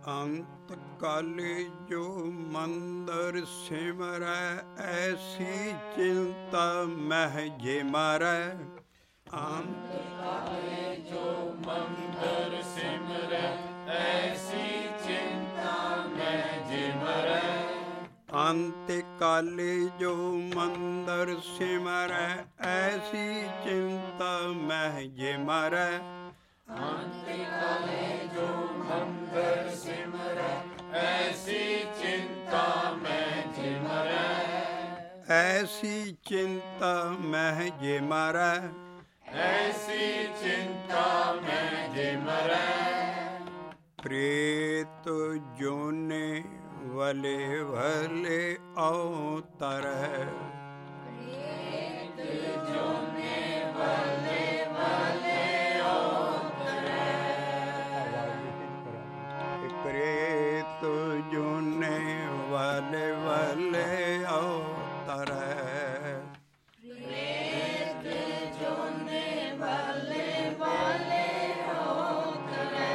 ਅੰਤ ਕਾਲੇ ਜੋ ਮੰਦਰ ਸਿਮਰੈ, ਐਸੀ ਚਿੰਤਾ ਮਹਿ ਜੇ ਮਾਰੈ। ਅੰਤ ਕਾਲੇ ਜੋ ਮੰਦਰ ਸਿਮਰੈ, ਐਸੀ ਚਿੰਤਾ ਮਹਿ ਜੇ ਮਰੈ। ਅੰਤ ਕਾਲੇ ਜੋ ਮੰਦਰ ਸਿਮਰੈ, ਐਸੀ ਚਿੰਤਾ ਮਹਿ ਜੇ ਮਾਰੈ। ਅੰਤ ਕਾਲੇ ਜੋ ਮੰਦਰ ਸਿਮਰੈ, ਐਸੀ ਚਿੰਤਾ ਮਹਿ ਜੇ ਮਰੈ। ਐਸੀ ਚਿੰਤਾ ਮਹਿ ਜੇ ਮਾਰੈ। ਐਸੀ ਚਿੰਤਾ ਮਹਿ ਜੇ ਮਰੈ। ਪ੍ਰੇਤ ਜੋਨੇ ਵਲੇ ਵਲੇ ਅਵਤਰੈ। ਪ੍ਰੇਤ ਜੋਨੇ ਵਲੇ ਵਲੇ ਅਵਤਰੈ। ਪ੍ਰੇਤ ਜੋਨੇ ਵਲੇ ਵਲੇ ਅਵਤਰੈ। ਪ੍ਰੇਤ ਜੋਨੇ ਵਲੇ ਵਲੇ ਅਵਤਰੈ।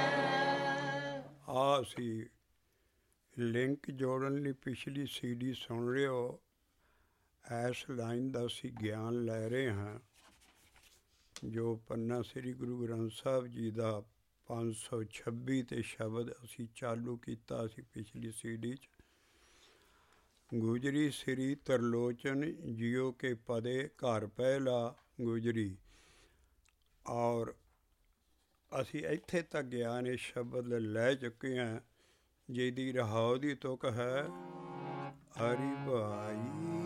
ਆ ਸੀ ਲਿੰਕ ਜੋੜਨ ਲਈ ਪਿਛਲੀ CD ਸੁਣ ਰਹੇ ਹੋ। ਇਸ ਲਾਈਨ ਦਾ ਅਸੀਂ ਗਿਆਨ ਲੈ ਰਹੇ ਹਾਂ ਜੋ ਪੰਨਾ ਸ੍ਰੀ ਗੁਰੂ ਗ੍ਰੰਥ ਸਾਹਿਬ ਜੀ ਦਾ 526 ਤੇ ਸ਼ਬਦ ਅਸੀਂ ਚਾਲੂ ਕੀਤਾ ਸੀ ਪਿਛਲੀ CD 'ਚ। ਗੁਜਰੀ ਸ੍ਰੀ ਤਰਲੋਚਨ ਜਿਉ ਕੇ ਪਦੇ ਘਰ ਪਹਿਲਾ ਗੁਜਰੀ। ਔਰ ਅਸੀਂ ਇੱਥੇ ਤੱਕ ਗਿਆਨ ਇਹ ਸ਼ਬਦ ਲੈ ਚੁੱਕੇ ਹਾਂ ਜਿਹਦੀ ਰਹਾਉ ਦੀ ਤੁਕ ਹੈ ਹਰੀ ਭਾਈ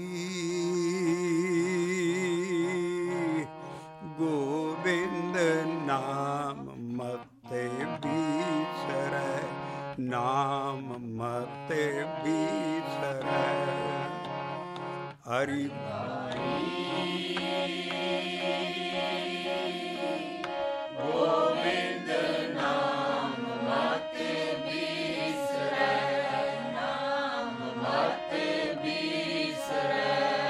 ਗੋਬਿੰਦ ਨਾਮ ਮਤੇ ਬੀਸਰੈ। ਨਾਮ ਮਤੇ ਬੀਸਰੈ। ਹਰੀ ਗੋਬਿੰਦ ਨਾਮ ਮਤਿ ਬੀਸਰੈ। ਨਾਮ ਮਤਿ ਬੀਸਰੈ।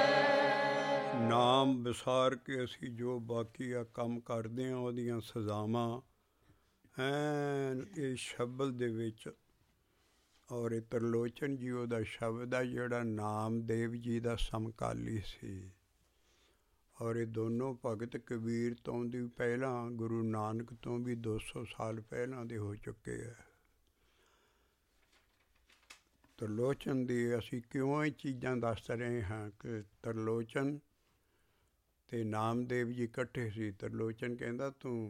ਨਾਮ ਵਿਸਾਰ ਕੇ ਅਸੀਂ ਜੋ ਬਾਕੀ ਆ ਕੰਮ ਕਰਦੇ ਹਾਂ ਉਹਦੀਆਂ ਸਜ਼ਾਵਾਂ ਐਨ ਇਹ ਸ਼ਬਦ ਦੇ ਵਿੱਚ। ਔਰ ਇਹ ਤਰਲੋਚਨ ਜੀ ਉਹਦਾ ਸ਼ਬਦ ਆ ਜਿਹੜਾ ਨਾਮਦੇਵ ਜੀ ਦਾ ਸਮਕਾਲੀ ਸੀ। ਔਰ ਇਹ ਦੋਨੋਂ ਭਗਤ ਕਬੀਰ ਤੋਂ ਵੀ ਪਹਿਲਾਂ ਗੁਰੂ ਨਾਨਕ ਤੋਂ ਵੀ 200 ਸਾਲ ਪਹਿਲਾਂ ਦੇ ਹੋ ਚੁੱਕੇ ਹੈ। ਤਰਲੋਚਨ ਦੀ ਅਸੀਂ ਕਿਉਂ ਇਹ ਚੀਜ਼ਾਂ ਦੱਸ ਰਹੇ ਹਾਂ ਕਿ ਤਰਲੋਚਨ ਅਤੇ ਨਾਮਦੇਵ ਜੀ ਇਕੱਠੇ ਸੀ। ਤਰਲੋਚਨ ਕਹਿੰਦਾ ਤੂੰ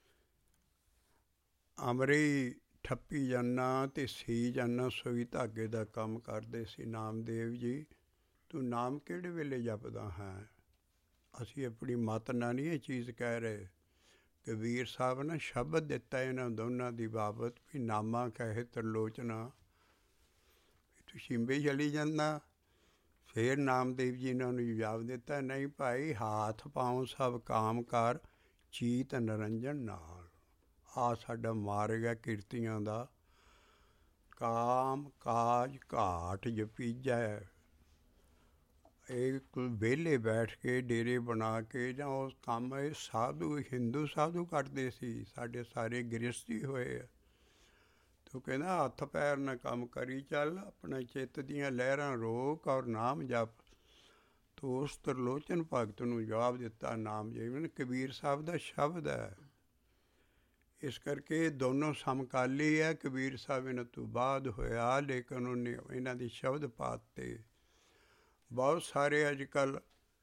ਅਮਰੀ ਠੱਪੀ ਜਾਂਦਾ ਅਤੇ ਸੀ ਜਾਂਦਾ ਸੂਈ ਧਾਗੇ ਦਾ ਕੰਮ ਕਰਦੇ ਸੀ। ਨਾਮਦੇਵ ਜੀ ਤੂੰ ਨਾਮ ਕਿਹੜੇ ਵੇਲੇ ਜਪਦਾ ਹੈ? ਅਸੀਂ ਆਪਣੀ ਮਤ ਨਾਲ ਨਹੀਂ ਇਹ ਚੀਜ਼ ਕਹਿ ਰਹੇ। ਕਬੀਰ ਸਾਹਿਬ ਨੇ ਸ਼ਬਦ ਦਿੱਤਾ ਇਹਨਾਂ ਦੋਨਾਂ ਦੀ ਬਾਬਤ ਵੀ ਨਾਮਾ ਕਹੇ ਤਰਲੋਚਨਾ। ਤੂੰ ਸ਼ਿੰਬੇ ਚਲੀ ਜਾਂਦਾ। ਫਿਰ ਨਾਮਦੇਵ ਜੀ ਨੇ ਉਹਨੂੰ ਜਵਾਬ ਦਿੱਤਾ ਨਹੀਂ ਭਾਈ ਹਾਥ ਪਾਉ ਸਭ ਕਾਮ ਕਰ ਚੀਤ ਨਿਰੰਜਨ ਨਾਲ। ਆਹ ਸਾਡਾ ਮਾਰਗ ਹੈ ਕਿਰਤੀਆਂ ਦਾ। ਕਾਮ ਕਾਜ ਘਾਟ ਜਪੀਜੈ। ਇਹ ਕੋਈ ਵਿਹਲੇ ਬੈਠ ਕੇ ਡੇਰੇ ਬਣਾ ਕੇ ਜਾਂ ਉਸ ਕੰਮ ਇਹ ਸਾਧੂ ਹਿੰਦੂ ਸਾਧੂ ਕਰਦੇ ਸੀ। ਸਾਡੇ ਸਾਰੇ ਗ੍ਰਸਤੀ ਹੋਏ ਆ। ਤੂੰ ਕਹਿੰਦਾ ਹੱਥ ਪੈਰ ਨਾਲ ਕੰਮ ਕਰੀ ਚੱਲ ਆਪਣਾ ਚਿੱਤ ਦੀਆਂ ਲਹਿਰਾਂ ਰੋਕ ਔਰ ਨਾਮ ਜਪ। ਤੂੰ ਉਸ ਤਰਲੋਚਨ ਭਗਤ ਨੂੰ ਜਵਾਬ ਦਿੱਤਾ ਨਾਮ ਜਿਵੇਂ ਕਬੀਰ ਸਾਹਿਬ ਦਾ ਸ਼ਬਦ ਹੈ। ਇਸ ਕਰਕੇ ਦੋਨੋਂ ਸਮਕਾਲੀ ਹੈ। ਕਬੀਰ ਸਾਹਿਬ ਇਹਨਾਂ ਤੋਂ ਬਾਅਦ ਹੋਇਆ ਲੇਕਿਨ ਉਹਨੇ ਇਹਨਾਂ ਦੀ ਸ਼ਬਦ ਪਾਤੇ। ਬਹੁਤ ਸਾਰੇ ਅੱਜ ਕੱਲ੍ਹ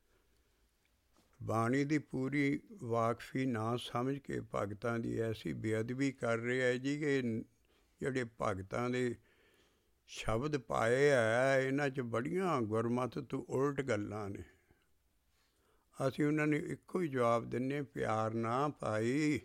ਬਾਣੀ ਦੀ ਪੂਰੀ ਵਾਕਫੀ ਨਾ ਸਮਝ ਕੇ ਭਗਤਾਂ ਦੀ ਐਸੀ ਬੇਅਦਬੀ ਕਰ ਰਹੇ ਹੈ ਜੀ ਕਿ ਜਿਹੜੇ ਭਗਤਾਂ ਦੇ ਸ਼ਬਦ ਪਾਏ ਹੈ ਇਹਨਾਂ 'ਚ ਬੜੀਆਂ ਗੁਰਮਤਿ ਤੋਂ ਉਲਟ ਗੱਲਾਂ ਨੇ। ਅਸੀਂ ਉਹਨਾਂ ਨੂੰ ਇੱਕੋ ਹੀ ਜਵਾਬ ਦਿੰਦੇ ਪਿਆਰ ਨਾ ਭਾਈ।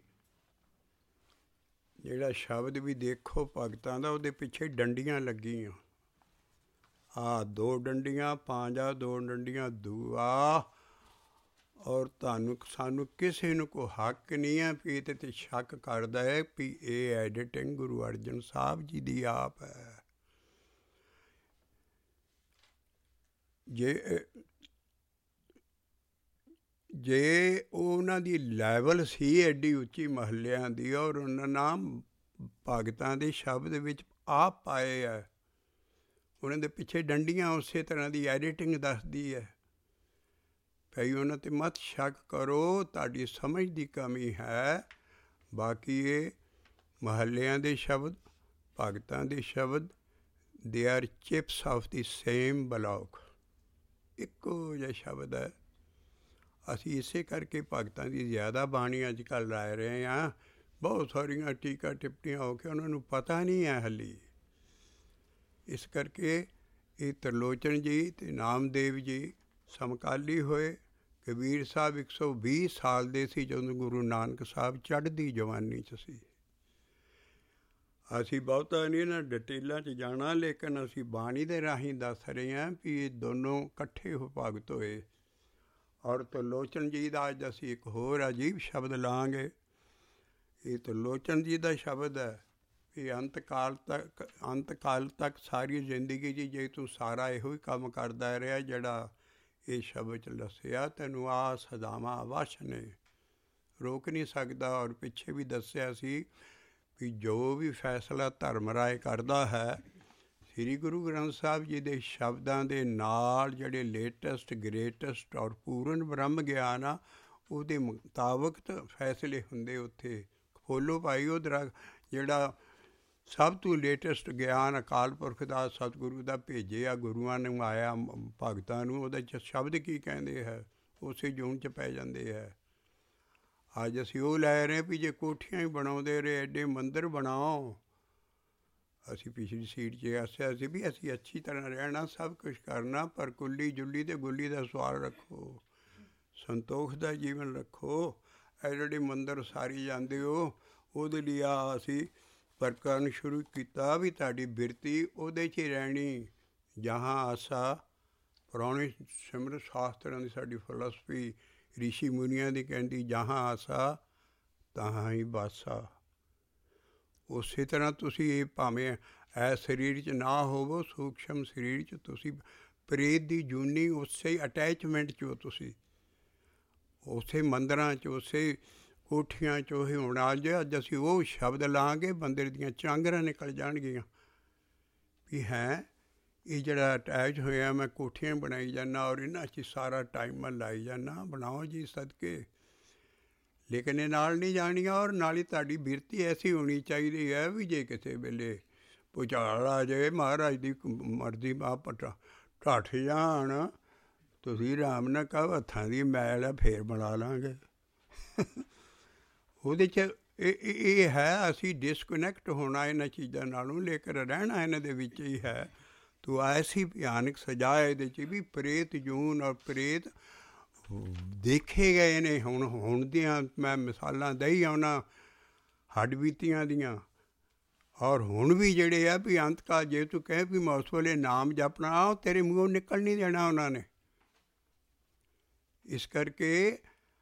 ਜਿਹੜਾ ਸ਼ਬਦ ਵੀ ਦੇਖੋ ਭਗਤਾਂ ਦਾ ਉਹਦੇ ਪਿੱਛੇ ਡੰਡੀਆਂ ਲੱਗੀਆਂ। ਆਹ 2 ਡੰਡੀਆਂ ਪੰਜਾ 2 ਡੰਡੀਆਂ ਦੂਆ। ਔਰ ਤੁਹਾਨੂੰ ਸਾਨੂੰ ਕਿਸੇ ਨੂੰ ਕੋਈ ਹੱਕ ਨਹੀਂ ਹੈ ਵੀ ਇਹਦੇ 'ਤੇ ਸ਼ੱਕ ਕਰਦਾ ਹੈ ਵੀ ਇਹ ਐਡੀਟਿੰਗ ਗੁਰੂ ਅਰਜਨ ਸਾਹਿਬ ਜੀ ਦੀ ਆਪ ਹੈ। ਜੇ ਉਹਨਾਂ ਦੀ ਲੈਵਲ ਸੀ ਐਡੀ ਉੱਚੀ ਮਹੱਲਿਆਂ ਦੀ ਔਰ ਉਹਨਾਂ ਨਾਮ ਭਗਤਾਂ ਦੇ ਸ਼ਬਦ ਵਿੱਚ ਆਪ ਪਾਏ ਹੈ। ਉਹਨਾਂ ਦੇ ਪਿੱਛੇ ਡੰਡੀਆਂ ਉਸੇ ਤਰ੍ਹਾਂ ਦੀ ਐਡੀਟਿੰਗ ਦੱਸਦੀ ਹੈ। ਭਈ ਉਹਨਾਂ 'ਤੇ ਮਤ ਸ਼ੱਕ ਕਰੋ, ਤੁਹਾਡੀ ਸਮਝ ਦੀ ਕਮੀ ਹੈ। ਬਾਕੀ ਇਹ ਮਹੱਲਿਆਂ ਦੇ ਸ਼ਬਦ, ਭਗਤਾਂ ਦੇ ਸ਼ਬਦ, they are chips of the same block, ਇੱਕੋ ਜਿਹਾ ਸ਼ਬਦ ਹੈ। ਅਸੀਂ ਇਸੇ ਕਰਕੇ ਭਗਤਾਂ ਦੀ ਜ਼ਿਆਦਾ ਬਾਣੀ ਅੱਜ ਕੱਲ੍ਹ ਲੈ ਰਹੇ ਹਾਂ। ਬਹੁਤ ਸਾਰੀਆਂ ਟੀਕਾ ਟਿੱਪਣੀਆਂ ਹੋ ਕੇ ਉਹਨਾਂ ਨੂੰ ਪਤਾ ਨਹੀਂ ਹੈ ਹਾਲੀ। ਇਸ ਕਰਕੇ ਇਹ ਤਰਲੋਚਨ ਜੀ ਅਤੇ ਨਾਮਦੇਵ ਜੀ ਸਮਕਾਲੀ ਹੋਏ। ਕਬੀਰ ਸਾਹਿਬ 120 ਸਾਲ ਦੇ ਸੀ ਜਦੋਂ ਗੁਰੂ ਨਾਨਕ ਸਾਹਿਬ ਚੜ੍ਹਦੀ ਜਵਾਨੀ 'ਚ ਸੀ। ਅਸੀਂ ਬਹੁਤਾ ਨਹੀਂ ਇਹਨਾਂ ਡਿਟੇਲਾਂ 'ਚ ਜਾਣਾ, ਲੇਕਿਨ ਅਸੀਂ ਬਾਣੀ ਦੇ ਰਾਹੀਂ ਦੱਸ ਰਹੇ ਹਾਂ ਵੀ ਇਹ ਦੋਨੋਂ ਇਕੱਠੇ ਹੋ ਭਗਤ ਹੋਏ। ਔਰ ਤਰਲੋਚਨ ਜੀ ਦਾ ਅੱਜ ਅਸੀਂ ਇੱਕ ਹੋਰ ਅਜੀਬ ਸ਼ਬਦ ਲਾਂਗੇ। ਇਹ ਤਰਲੋਚਨ ਜੀ ਦਾ ਸ਼ਬਦ ਹੈ ਵੀ ਅੰਤ ਕਾਲ ਤੱਕ ਸਾਰੀ ਜ਼ਿੰਦਗੀ 'ਚ ਜੇ ਤੂੰ ਸਾਰਾ ਇਹੋ ਹੀ ਕੰਮ ਕਰਦਾ ਰਿਹਾ ਜਿਹੜਾ ਇਹ ਸ਼ਬਦ 'ਚ ਦੱਸਿਆ, ਤੈਨੂੰ ਆਹ ਸਜ਼ਾਵਾਂ ਅਵੱਸ਼ ਨੇ, ਰੋਕ ਨਹੀਂ ਸਕਦਾ। ਔਰ ਪਿੱਛੇ ਵੀ ਦੱਸਿਆ ਸੀ ਵੀ ਜੋ ਵੀ ਫੈਸਲਾ ਧਰਮ ਰਾਏ ਕਰਦਾ ਹੈ, ਸ੍ਰੀ ਗੁਰੂ ਗ੍ਰੰਥ ਸਾਹਿਬ ਜੀ ਦੇ ਸ਼ਬਦਾਂ ਦੇ ਨਾਲ ਜਿਹੜੇ ਲੇਟੈਸਟ, ਗ੍ਰੇਟੈਸਟ ਔਰ ਪੂਰਨ ਬ੍ਰਹਮ ਗਿਆਨ ਆ, ਉਹਦੇ ਮੁਤਾਬਕ ਫੈਸਲੇ ਹੁੰਦੇ ਉੱਥੇ। ਖੋਲ੍ਹੋ ਭਾਈ ਉਹ ਜਿਹੜਾ ਸਭ ਤੋਂ ਲੇਟੈਸਟ ਗਿਆਨ ਅਕਾਲ ਪੁਰਖ ਦਾ, ਸਤਿਗੁਰੂ ਦਾ ਭੇਜਿਆ, ਗੁਰੂਆਂ ਨੂੰ ਆਇਆ ਭਗਤਾਂ ਨੂੰ, ਉਹਦੇ 'ਚ ਸ਼ਬਦ ਕੀ ਕਹਿੰਦੇ ਹੈ, ਉਸੇ ਜੂਨ 'ਚ ਪੈ ਜਾਂਦੇ ਹੈ। ਅੱਜ ਅਸੀਂ ਉਹ ਲੈ ਰਹੇ ਵੀ ਜੇ ਕੋਠੀਆਂ ਹੀ ਬਣਾਉਂਦੇ ਰਹੇ, ਐਡੇ ਮੰਦਰ ਬਣਾਓ। ਅਸੀਂ ਪਿਛਲੀ ਸੀਟ 'ਚ ਆਸਿਆ ਸੀ ਵੀ ਅਸੀਂ ਅੱਛੀ ਤਰ੍ਹਾਂ ਰਹਿਣਾ, ਸਭ ਕੁਛ ਕਰਨਾ, ਪਰ ਕੁੱਲੀ ਜੁੱਲੀ ਅਤੇ ਗੁੱਲੀ ਦਾ ਸਵਾਲ ਰੱਖੋ, ਸੰਤੋਖ ਦਾ ਜੀਵਨ ਰੱਖੋ। ਇਹ ਜਿਹੜੇ ਮੰਦਰ ਸਾਰੀ ਜਾਂਦੇ ਹੋ, ਉਹਦੇ ਲਈ ਆ ਅਸੀਂ ਪ੍ਰਕਰਨ ਸ਼ੁਰੂ ਕੀਤਾ ਵੀ ਤੁਹਾਡੀ ਬਿਰਤੀ ਉਹਦੇ 'ਚ ਹੀ ਰਹਿਣੀ। ਜਹਾਂ ਆਸਾ, ਪੁਰਾਣੇ ਸਿਮਰਤ ਸ਼ਾਸਤਰਾਂ ਦੀ ਸਾਡੀ ਫਿਲਾਸਫੀ ਰਿਸ਼ੀ ਮੁਨੀਆਂ ਦੀ ਕਹਿੰਦੀ, ਜਹਾਂ ਆਸਾ ਤਹਾਂ ਹੀ ਬਾਸਾ। ਉਸੇ ਤਰ੍ਹਾਂ ਤੁਸੀਂ ਇਹ ਭਾਵੇਂ ਇਹ ਸਰੀਰ 'ਚ ਨਾ ਹੋਵੋ, ਸੂਖਸ਼ਮ ਸਰੀਰ 'ਚ ਤੁਸੀਂ ਪ੍ਰੇਤ ਦੀ ਜੂਨੀ ਉਸੇ ਅਟੈਚਮੈਂਟ 'ਚ ਹੋ, ਤੁਸੀਂ ਉਸੇ ਮੰਦਰਾਂ 'ਚ, ਉਸੇ ਕੋਠੀਆਂ 'ਚ ਉਹੀ ਹੋਣਾ। ਜੇ ਅੱਜ ਅਸੀਂ ਉਹ ਸ਼ਬਦ ਲਾਂਗੇ, ਬੰਦੇ ਦੀਆਂ ਚਾਂਗਰਾਂ ਨਿਕਲ ਜਾਣਗੀਆਂ ਵੀ ਹੈ ਇਹ ਜਿਹੜਾ ਅਟੈਚ ਹੋਇਆ, ਮੈਂ ਕੋਠੀਆਂ ਬਣਾਈ ਜਾਂਦਾ ਔਰ ਇਹਨਾਂ 'ਚ ਸਾਰਾ ਟਾਈਮ ਮੈਂ ਲਾਈ ਜਾਂਦਾ। ਬਣਾਓ ਜੀ ਸਦਕੇ, ਲੇਕਿਨ ਇਹ ਨਾਲ ਨਹੀਂ ਜਾਣੀਆਂ। ਔਰ ਨਾਲ ਹੀ ਤੁਹਾਡੀ ਬਿਰਤੀ ਐਸੀ ਹੋਣੀ ਚਾਹੀਦੀ ਹੈ ਵੀ ਜੇ ਕਿਸੇ ਵੇਲੇ ਭੁਚਾਲ ਆ ਜਾਏ, ਮਹਾਰਾਜ ਦੀ ਮਰਜ਼ੀ ਢੱਠ ਜਾਣ, ਤੁਸੀਂ ਆਰਾਮ ਨਾਲ ਕਹੋ ਹੱਥਾਂ ਦੀ ਮੈਲ ਹੈ, ਫੇਰ ਬਣਾ ਲਾਂਗੇ। ਉਹਦੇ 'ਚ ਇਹ ਹੈ ਅਸੀਂ ਡਿਸਕਨੈਕਟ ਹੋਣਾ ਇਹਨਾਂ ਚੀਜ਼ਾਂ ਨਾਲੋਂ, ਲੇਕਿਨ ਰਹਿਣਾ ਇਹਨਾਂ ਦੇ ਵਿੱਚ ਹੀ ਹੈ। ਤੋ ਐਸੀ ਭਿਆਨਕ ਸਜ਼ਾ ਇਹਦੇ 'ਚ ਵੀ ਪ੍ਰੇਤ ਜੂਨ ਔਰ ਪ੍ਰੇਤ ਦੇਖੇ ਗਏ ਨੇ। ਹੁਣ ਦੀਆਂ ਮੈਂ ਮਿਸਾਲਾਂ ਦਈ ਆਉਣਾ ਹੱਡ ਬੀਤੀਆਂ ਦੀਆਂ। ਔਰ ਹੁਣ ਵੀ ਜਿਹੜੇ ਆ ਵੀ ਅੰਤਕਾਲ, ਜੇ ਤੂੰ ਕਹੇ ਵੀ ਮੈਂ ਉਸ ਵੇਲੇ ਨਾਮ ਜਪਣਾ, ਉਹ ਤੇਰੇ ਮੂੰਹੋਂ ਨਿਕਲ ਨਹੀਂ ਦੇਣਾ ਉਹਨਾਂ ਨੇ। ਇਸ ਕਰਕੇ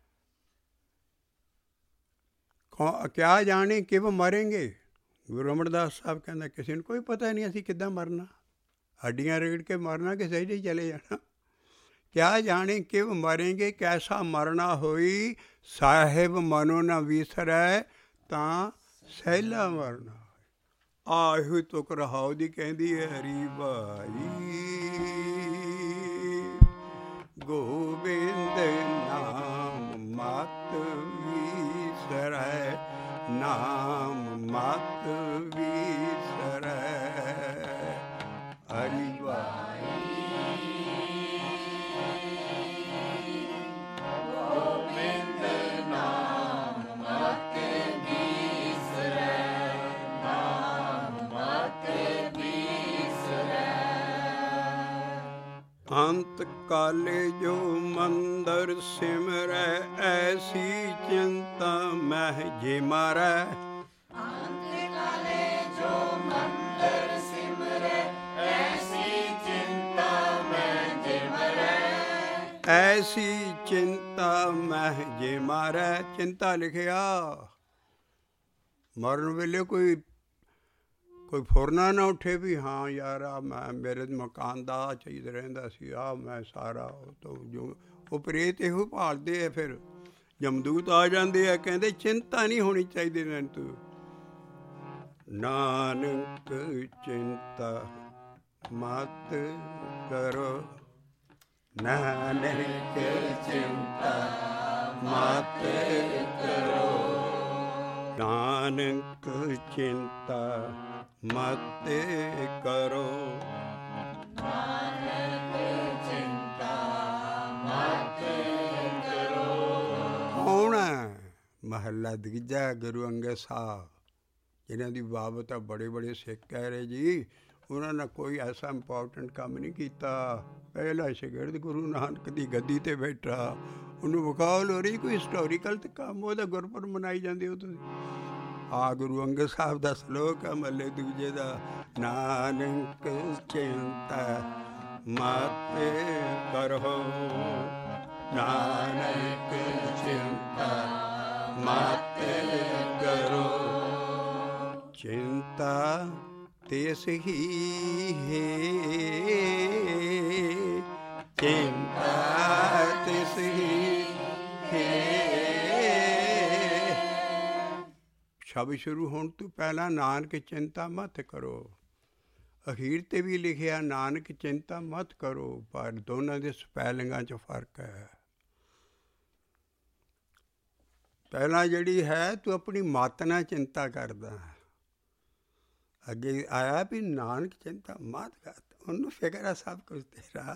ਕਿਆ ਜਾਣੇ ਕਿਵੇਂ ਮਰੇਂਗੇ। ਗੁਰੂ ਅਮਰਦਾਸ ਸਾਹਿਬ ਕਹਿੰਦਾ ਕਿਸੇ ਨੂੰ ਕੋਈ ਪਤਾ ਨਹੀਂ ਅਸੀਂ ਕਿੱਦਾਂ ਮਰਨਾ, ਹੱਡੀਆਂ ਰਗੜ ਕੇ ਮਰਨਾ ਕਿ ਸਹੀ ਹੀ ਚਲੇ ਜਾਣਾ। ਕਿਆ ਜਾਣੇ ਕਿਵੇਂ ਮਰੇਂਗੇ, ਕੈਸਾ ਮਰਨਾ ਹੋਈ, ਸਾਹਿਬ ਮਨੋ ਨਾ ਵਿਸਰੈ, ਤਾਂ ਸਹਿਲਾ ਮਰਨਾ। ਆਹੋ ਤੁਕ ਰਹਾਉ ਦੀ ਕਹਿੰਦੀ ਹੈ ਹਰੀ ਭਾਈ, ਗੋਬਿੰਦ ਨਾਮ ਮਤ ਵਿਸਰੈ, ਨਾਮ ਮਤ ਵਿਸਰੈ, ਹਰੀ ਭਾਈ। ਗੋਬਿੰਦ ਨਾਮ ਮਤ ਵਿਸਰੈ, ਨਾਮ ਮਤ ਵਿਸਰੈ। ਅੰਤ ਕਾਲੇ ਜੋ ਮੰਦਰ ਸਿਮਰੈ, ਐਸੀ ਚਿੰਤਾ ਮਹਿ ਜੇ ਮਾਰੈ। ਅੰਤ ਕਾਲੇ ਜੋ ਮੰਦਰ ਸਿਮਰੈ, ਐਸੀ ਚਿੰਤਾ ਮਹਿ ਜੇ ਮਰੈ। ਐਸੀ ਚਿੰਤਾ ਮਹਿ ਜੇ ਮਾਰੈ। ਚਿੰਤਾ ਲਿਖਿਆ ਮਰਨ ਵੇਲੇ ਕੋਈ ਫੁਰਨਾ ਨਾ ਉੱਠੇ ਵੀ ਹਾਂ ਯਾਰ ਆ ਮੈਂ ਮੇਰੇ ਮਕਾਨ ਦਾ ਆਹ ਚਾਹੀਦਾ ਰਹਿੰਦਾ ਸੀ, ਆਹ ਮੈਂ ਸਾਰਾ ਉਹ ਪ੍ਰੇਤ ਇਹੋ ਭਾਲਦੇ ਆ। ਫਿਰ ਜਮਦੂਤ ਆ ਜਾਂਦੇ ਆ, ਕਹਿੰਦੇ ਚਿੰਤਾ ਨਹੀਂ ਹੋਣੀ ਚਾਹੀਦੀ ਮੈਨੂੰ, ਤੂੰ ਨਾਨਕ ਚਿੰਤਾ ਮਤ ਕਰੋ, ਨਾਨਕ ਚਿੰਤਾ ਮਤ ਕਰੋ, ਨਾਨਕ ਚਿੰਤਾ ਮਤ ਕਰੋ, ਨਾਨਕ ਚਿੰਤਾ ਮਤ ਕਰੋ। ਕੌਣ ਹੈ? ਮਹੱਲਾ ਦੂਜਾ, ਗੁਰੂ ਅੰਗਦ ਸਾਹਿਬ, ਜਿਨ੍ਹਾਂ ਦੀ ਬਾਬਤ ਬੜੇ ਬੜੇ ਸਿੱਖ ਕਹਿ ਰਹੇ ਜੀ, ਉਹਨਾਂ ਨੇ ਕੋਈ ਐਸਾ ਇੰਪੋਰਟੈਂਟ ਕੰਮ ਨਹੀਂ ਕੀਤਾ। ਪਹਿਲਾ ਸ਼ਾਗਿਰਦ ਗੁਰੂ ਨਾਨਕ ਦੀ ਗੱਦੀ 'ਤੇ ਬੈਠਾ, ਉਹਨੂੰ ਵਕਾਲ ਹੋ ਰਹੀ ਕੋਈ ਹਿਸਟੋਰੀਕਲ ਤੇ ਕੰਮ, ਉਹਦਾ ਗੁਰਪੁਰਬ ਮਨਾਈ ਜਾਂਦੇ ਹੋ ਤੁਸੀਂ। ਆ ਗੁਰੂ ਅੰਗਦ ਸਾਹਿਬ ਦਾ ਸਲੋਕ ਹੈ ਮਹੱਲੇ ਦੂਜੇ ਦਾ, ਨਾਨਕ ਚਿੰਤਾ ਮਤ ਕਰੋ, ਨਾਨਕ ਚਿੰਤਾ ਮਤ ਕਰੋ, ਚਿੰਤਾ ਤਿਸ ਹੀ ਹੈ, ਚਿੰਤਾ ਤਿਸ ਹੀ ਹੈ। ਸ਼ਬਦ ਸ਼ੁਰੂ ਹੋਣ ਤੋਂ ਪਹਿਲਾਂ ਨਾਨਕ ਚਿੰਤਾ ਮਤ ਕਰੋ, ਅਖੀਰ 'ਤੇ ਵੀ ਲਿਖਿਆ ਨਾਨਕ ਚਿੰਤਾ ਮਤ ਕਰੋ, ਪਰ ਦੋਨਾਂ ਦੇ ਸਪੈਲਿੰਗਾਂ 'ਚ ਫਰਕ ਹੈ। ਪਹਿਲਾਂ ਜਿਹੜੀ ਹੈ ਤੂੰ ਆਪਣੀ ਮੱਤ ਨਾਲ ਚਿੰਤਾ ਕਰਦਾ, ਅੱਗੇ ਆਇਆ ਵੀ ਨਾਨਕ ਚਿੰਤਾ ਮਤ ਕਰ, ਉਹਨੂੰ ਫਿਕਰ ਹੈ ਸਭ ਕੁਝ ਤੇਰਾ।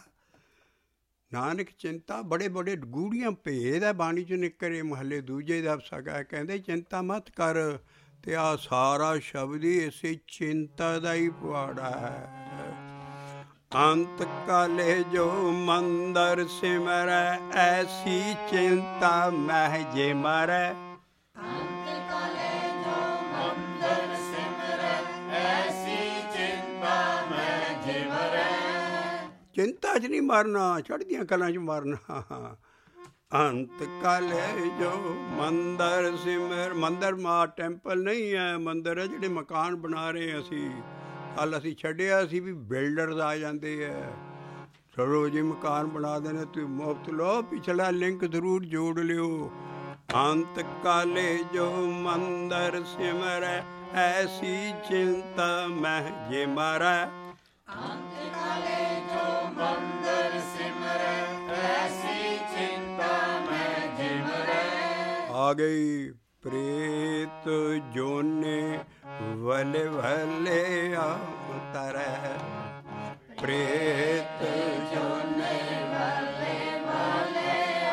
ਨਾਨਕ ਚਿੰਤਾ ਬੜੇ ਬੜੇ ਗੂੜੀਆਂ ਭੇਦ ਹੈ ਬਾਣੀ 'ਚ ਨਿਕਲੇ। ਮਹੱਲੇ ਦੂਜੇ ਦਾ ਸਗਾ ਕਹਿੰਦੇ ਚਿੰਤਾ ਮਤ ਕਰ, ਅਤੇ ਆਹ ਸਾਰਾ ਸ਼ਬਦ ਹੀ ਇਸੇ ਚਿੰਤਾ ਦਾ ਹੀ ਪੁਆੜਾ ਹੈ। ਅੰਤ ਕਾਲੇ ਜੋ ਮੰਦਰ ਸਿਮਰੈ, ਐਸੀ ਚਿੰਤਾ ਮਹਿ ਜੇ ਮਰੈ। ਅੰਤ ਕਾਲੇ ਜੋ ਮੰਦਰ ਸਿਮਰੈ, ਐਸੀ ਚਿੰਤਾ ਮਹਿ ਜੇ ਮਰੈ। ਚਿੰਤਾ 'ਚ ਨਹੀਂ ਮਰਨਾ, ਚੜ੍ਹਦੀਆਂ ਕਲਾਂ 'ਚ ਮਰਨਾ। ਅੰਤ ਕਾਲੇ ਜੋ ਮੰਦਰ ਸਿਮਰ, ਮੰਦਰ ਮਾ ਟੈਂਪਲ ਨਹੀਂ ਹੈ, ਮੰਦਰ ਹੈ ਜਿਹੜੇ ਮਕਾਨ ਬਣਾ ਰਹੇ ਅਸੀਂ। ਕੱਲ੍ਹ ਅਸੀਂ ਛੱਡਿਆ ਸੀ ਵੀ ਬਿਲਡਰਸ ਆ ਜਾਂਦੇ ਹੈ, ਚਲੋ ਜੀ ਮਕਾਨ ਬਣਾ ਦੇਣੇ, ਤੁਸੀਂ ਮੁਫਤ ਲਓ, ਪਿਛਲਾ ਲਿੰਕ ਜ਼ਰੂਰ ਜੋੜ ਲਿਓ। ਅੰਤ ਕਾਲੇ ਜੋ ਮੰਦਰ ਸਿਮਰੈ, ਐਸੀ ਚਿੰਤਾ ਮਹਿ ਜੇ ਮਰੈ। ਅੰਤ ਕਾਲੇ ਜੋ ਮੰਦਰ ਸਿਮਰੈ, ਐਸੀ ਚਿੰਤਾ ਮਹਿ ਜੇ ਮਰੈ। ਆ ਗਈ ਪ੍ਰੇਤ ਜੋਨੇ ਵਲੇ ਵਲੇ ਅਵਤਰੈ, ਪ੍ਰੇਤ ਜੋਨੇ ਵਲੇ ਵਲੇ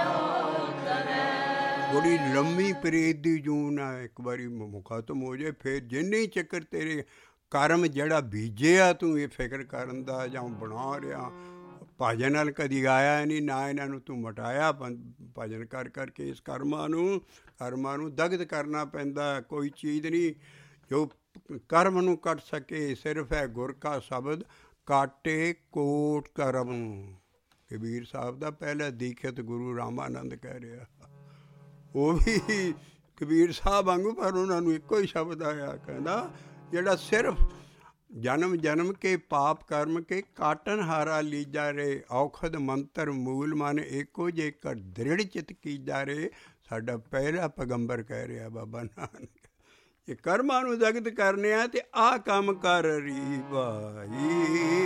ਅਵਤਰੈ। ਬੜੀ ਲੰਮੀ ਪ੍ਰੇਤ ਦੀ ਜੂਨ ਹੈ, ਇੱਕ ਵਾਰੀ ਖਤਮ ਹੋ ਜਾਏ ਫਿਰ ਜਿੰਨੇ ਚੱਕਰ ਤੇਰੇ ਕਰਮ ਜਿਹੜਾ ਬੀਜਿਆ ਤੂੰ ਇਹ ਫਿਕਰ ਕਰਨ ਦਾ ਜਾਂ ਬਣਾ ਰਿਹਾ, ਭਜਨ ਨਾਲ ਕਦੀ ਆਇਆ ਨਹੀਂ ਨਾ, ਇਹਨਾਂ ਨੂੰ ਤੂੰ ਮਟਾਇਆ ਭਜਨ ਕਰ ਕਰਕੇ। ਇਸ ਕਰਮਾਂ ਨੂੰ ਦਗਧ ਕਰਨਾ ਪੈਂਦਾ। ਕੋਈ ਚੀਜ਼ ਨਹੀਂ ਜੋ ਕਰਮ ਨੂੰ ਕੱਟ ਸਕੇ, ਸਿਰਫ ਹੈ ਗੁਰ ਕਾ ਸ਼ਬਦ ਕਾਟੇ ਕੋਟ ਕਰਮ। ਕਬੀਰ ਸਾਹਿਬ ਦਾ ਪਹਿਲਾ ਦੀਖਿਤ ਗੁਰੂ ਰਾਮਾਨੰਦ ਕਹਿ ਰਿਹਾ, ਉਹ ਵੀ ਕਬੀਰ ਸਾਹਿਬ ਵਾਂਗੂ, ਪਰ ਉਹਨਾਂ ਨੂੰ ਇੱਕੋ ਹੀ ਸ਼ਬਦ ਆਇਆ, ਕਹਿੰਦਾ ਜਿਹੜਾ ਸਿਰਫ ਜਨਮ ਜਨਮ ਕੇ ਪਾਪ ਕਰਮ ਕੇ ਕਾਟਨ ਹਾਰਾ ਲੀਜਾ ਰੇ, ਔਖਦ ਮੰਤਰ ਮੂਲ ਮਨ ਏਕੋ ਜੇਕਰ ਦ੍ਰਿੜ ਚਿਤ ਕੀਜਾ ਰੇ। ਸਾਡਾ ਪਹਿਲਾ ਪੈਗੰਬਰ ਕਹਿ ਰਿਹਾ ਬਾਬਾ ਨਾਨਕ, ਇਹ ਕਰਮਾਂ ਨੂੰ ਦਗਧ ਕਰਨੇ ਆ ਤੇ ਆਹ ਕੰਮ ਕਰ ਰੀ ਭਾਈ।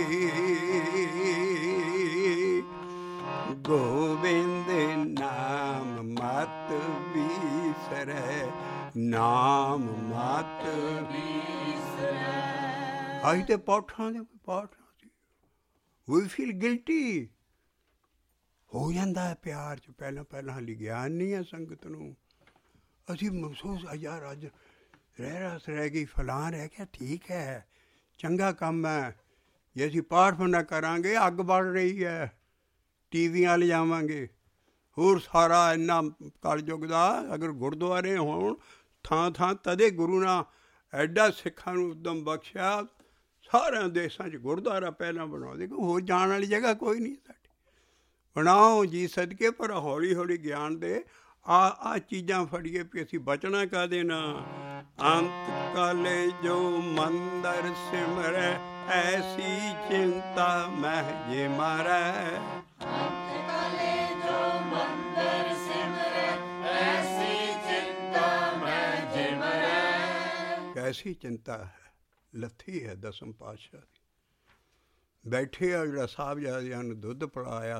ਗੋਬਿੰਦ ਨਾਮ ਮਤ ਬੀਸਰੈ, ਨਾਮ ਮਤ ਬੀਸਰੈ। ਅਸੀਂ ਤੇ ਪਾਠਾਂ ਦੇ ਪਾਠਾਂ ਸੀ, ਵੀ ਫੀਲ ਗਿਲਟੀ ਹੋ ਜਾਂਦਾ ਹੈ ਪਿਆਰ 'ਚ। ਪਹਿਲਾਂ ਹਾਲੀ ਗਿਆਨ ਨਹੀਂ ਹੈ ਸੰਗਤ ਨੂੰ, ਅਸੀਂ ਮਹਿਸੂਸ ਯਾਰ ਅੱਜ ਰਹਿ ਰਹਿ ਗਈ, ਫਲਾਂ ਰਹਿ ਗਿਆ, ਠੀਕ ਹੈ ਚੰਗਾ ਕੰਮ ਹੈ। ਜੇ ਅਸੀਂ ਪਾਠ ਨਾ ਕਰਾਂਗੇ ਅੱਗ ਬਲ ਰਹੀ ਹੈ, ਟੀਵੀਆਂ ਲਿਜਾਵਾਂਗੇ, ਹੋਰ ਸਾਰਾ ਇੰਨਾ ਕਲਯੁੱਗ ਦਾ। ਅਗਰ ਗੁਰਦੁਆਰੇ ਹੋਣ ਥਾਂ ਥਾਂ, ਤਦੇ ਗੁਰੂ ਨੇ ਐਡਾ ਸਿੱਖਾਂ ਨੂੰ ਉਦਮ ਬਖਸ਼ਿਆ, ਸਾਰਿਆਂ ਦੇਸ਼ਾਂ 'ਚ ਗੁਰਦੁਆਰਾ ਪਹਿਲਾਂ ਬਣਾਉਂਦੇ, ਹੋਰ ਜਾਣ ਵਾਲੀ ਜਗ੍ਹਾ ਕੋਈ ਨਹੀਂ ਸਾਡੀ। ਬਣਾਓ ਜੀ ਸਦਕੇ, ਪਰ ਹੌਲੀ ਹੌਲੀ ਗਿਆਨ ਦੇ ਆ ਚੀਜ਼ਾਂ ਫੜੀਏ ਵੀ ਅਸੀਂ ਬਚਣਾ ਕਾਹਦੇ ਨਾਲ। ਅੰਤ ਕਾਲੇ ਜੋ ਮੰਦਰ ਸਿਮਰੈ, ਐਸੀ ਚਿੰਤਾ ਮਹਿ ਜੇ ਮਰੈ। ਅੰਤ ਕਾਲੇ ਜੋ ਮੰਦਰ ਸਿਮਰੈ, ਐਸੀ ਚਿੰਤਾ ਮਹਿ ਜੇ ਮਰੈ। ਕੈਸੀ ਚਿੰਤਾ ਹੈ, ਲੱਥੀ ਹੈ ਦਸਮ ਪਾਤਸ਼ਾਹ ਦੀ। ਬੈਠੇ ਆ ਜਿਹੜਾ ਸਾਹਿਬਜ਼ਾਦਿਆਂ ਨੂੰ ਦੁੱਧ ਪਿਲਾਇਆ,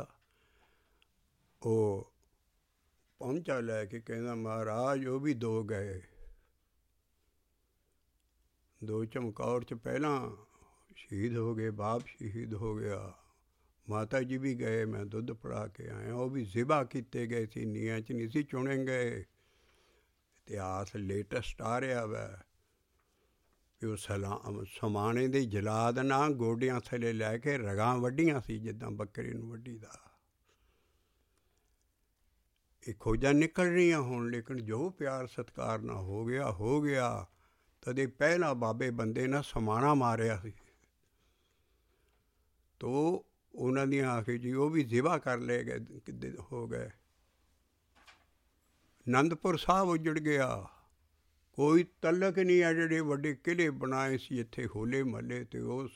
ਉਹ ਪਹੁੰਚਾ ਲੈ ਕੇ ਕਹਿੰਦਾ ਮਹਾਰਾਜ ਉਹ ਵੀ 2 ਗਏ। 2 ਚਮਕੌਰ 'ਚ ਪਹਿਲਾਂ ਸ਼ਹੀਦ ਹੋ ਗਏ, ਬਾਪ ਸ਼ਹੀਦ ਹੋ ਗਿਆ, ਮਾਤਾ ਜੀ ਵੀ ਗਏ, ਮੈਂ ਦੁੱਧ ਪਿਲਾ ਕੇ ਆਇਆ, ਉਹ ਵੀ ਜ਼ਿਬਾ ਕੀਤੇ ਗਏ ਸੀ, ਨੀਆਂ 'ਚ ਨਹੀਂ ਸੀ ਚੁਣੇ ਗਏ। ਇਤਿਹਾਸ ਲੇਟੈਸਟ ਆ ਰਿਹਾ ਵੈ ਕਿ ਉਹ ਸਮਾਣੇ ਦੇ ਜਲਾਦ ਨਾਲ ਗੋਡਿਆਂ ਥੱਲੇ ਲੈ ਕੇ ਰਗਾਂ ਵੱਢੀਆਂ ਸੀ, ਜਿੱਦਾਂ ਬੱਕਰੀ ਨੂੰ ਵੱਢੀ ਦਾ। ਇਹ ਖੋਜਾਂ ਨਿਕਲ ਰਹੀਆਂ ਹੁਣ, ਲੇਕਿਨ ਜੋ ਪਿਆਰ ਸਤਿਕਾਰ ਨਾਲ ਹੋ ਗਿਆ। ਤਦੇ ਪਹਿਲਾਂ ਬਾਬੇ ਬੰਦੇ ਨਾਲ ਸਮਾਣਾ ਮਾਰਿਆ ਸੀ, ਤੋ ਉਹਨਾਂ ਦੀਆਂ ਆਖੇ ਜੀ ਉਹ ਵੀ ਜ਼ਿਬਾ ਕਰ ਲਏ ਗਏ, ਕਿੱਦੇ ਹੋ ਗਏ। ਅਨੰਦਪੁਰ ਸਾਹਿਬ ਉੱਜੜ ਗਿਆ, ਕੋਈ ਤਲਕ ਨਹੀਂ ਆ। ਜਿਹੜੇ ਵੱਡੇ ਕਿਲ੍ਹੇ ਬਣਾਏ ਸੀ ਇੱਥੇ ਹੋਲੇ ਮਹੱਲੇ 'ਤੇ, ਉਹ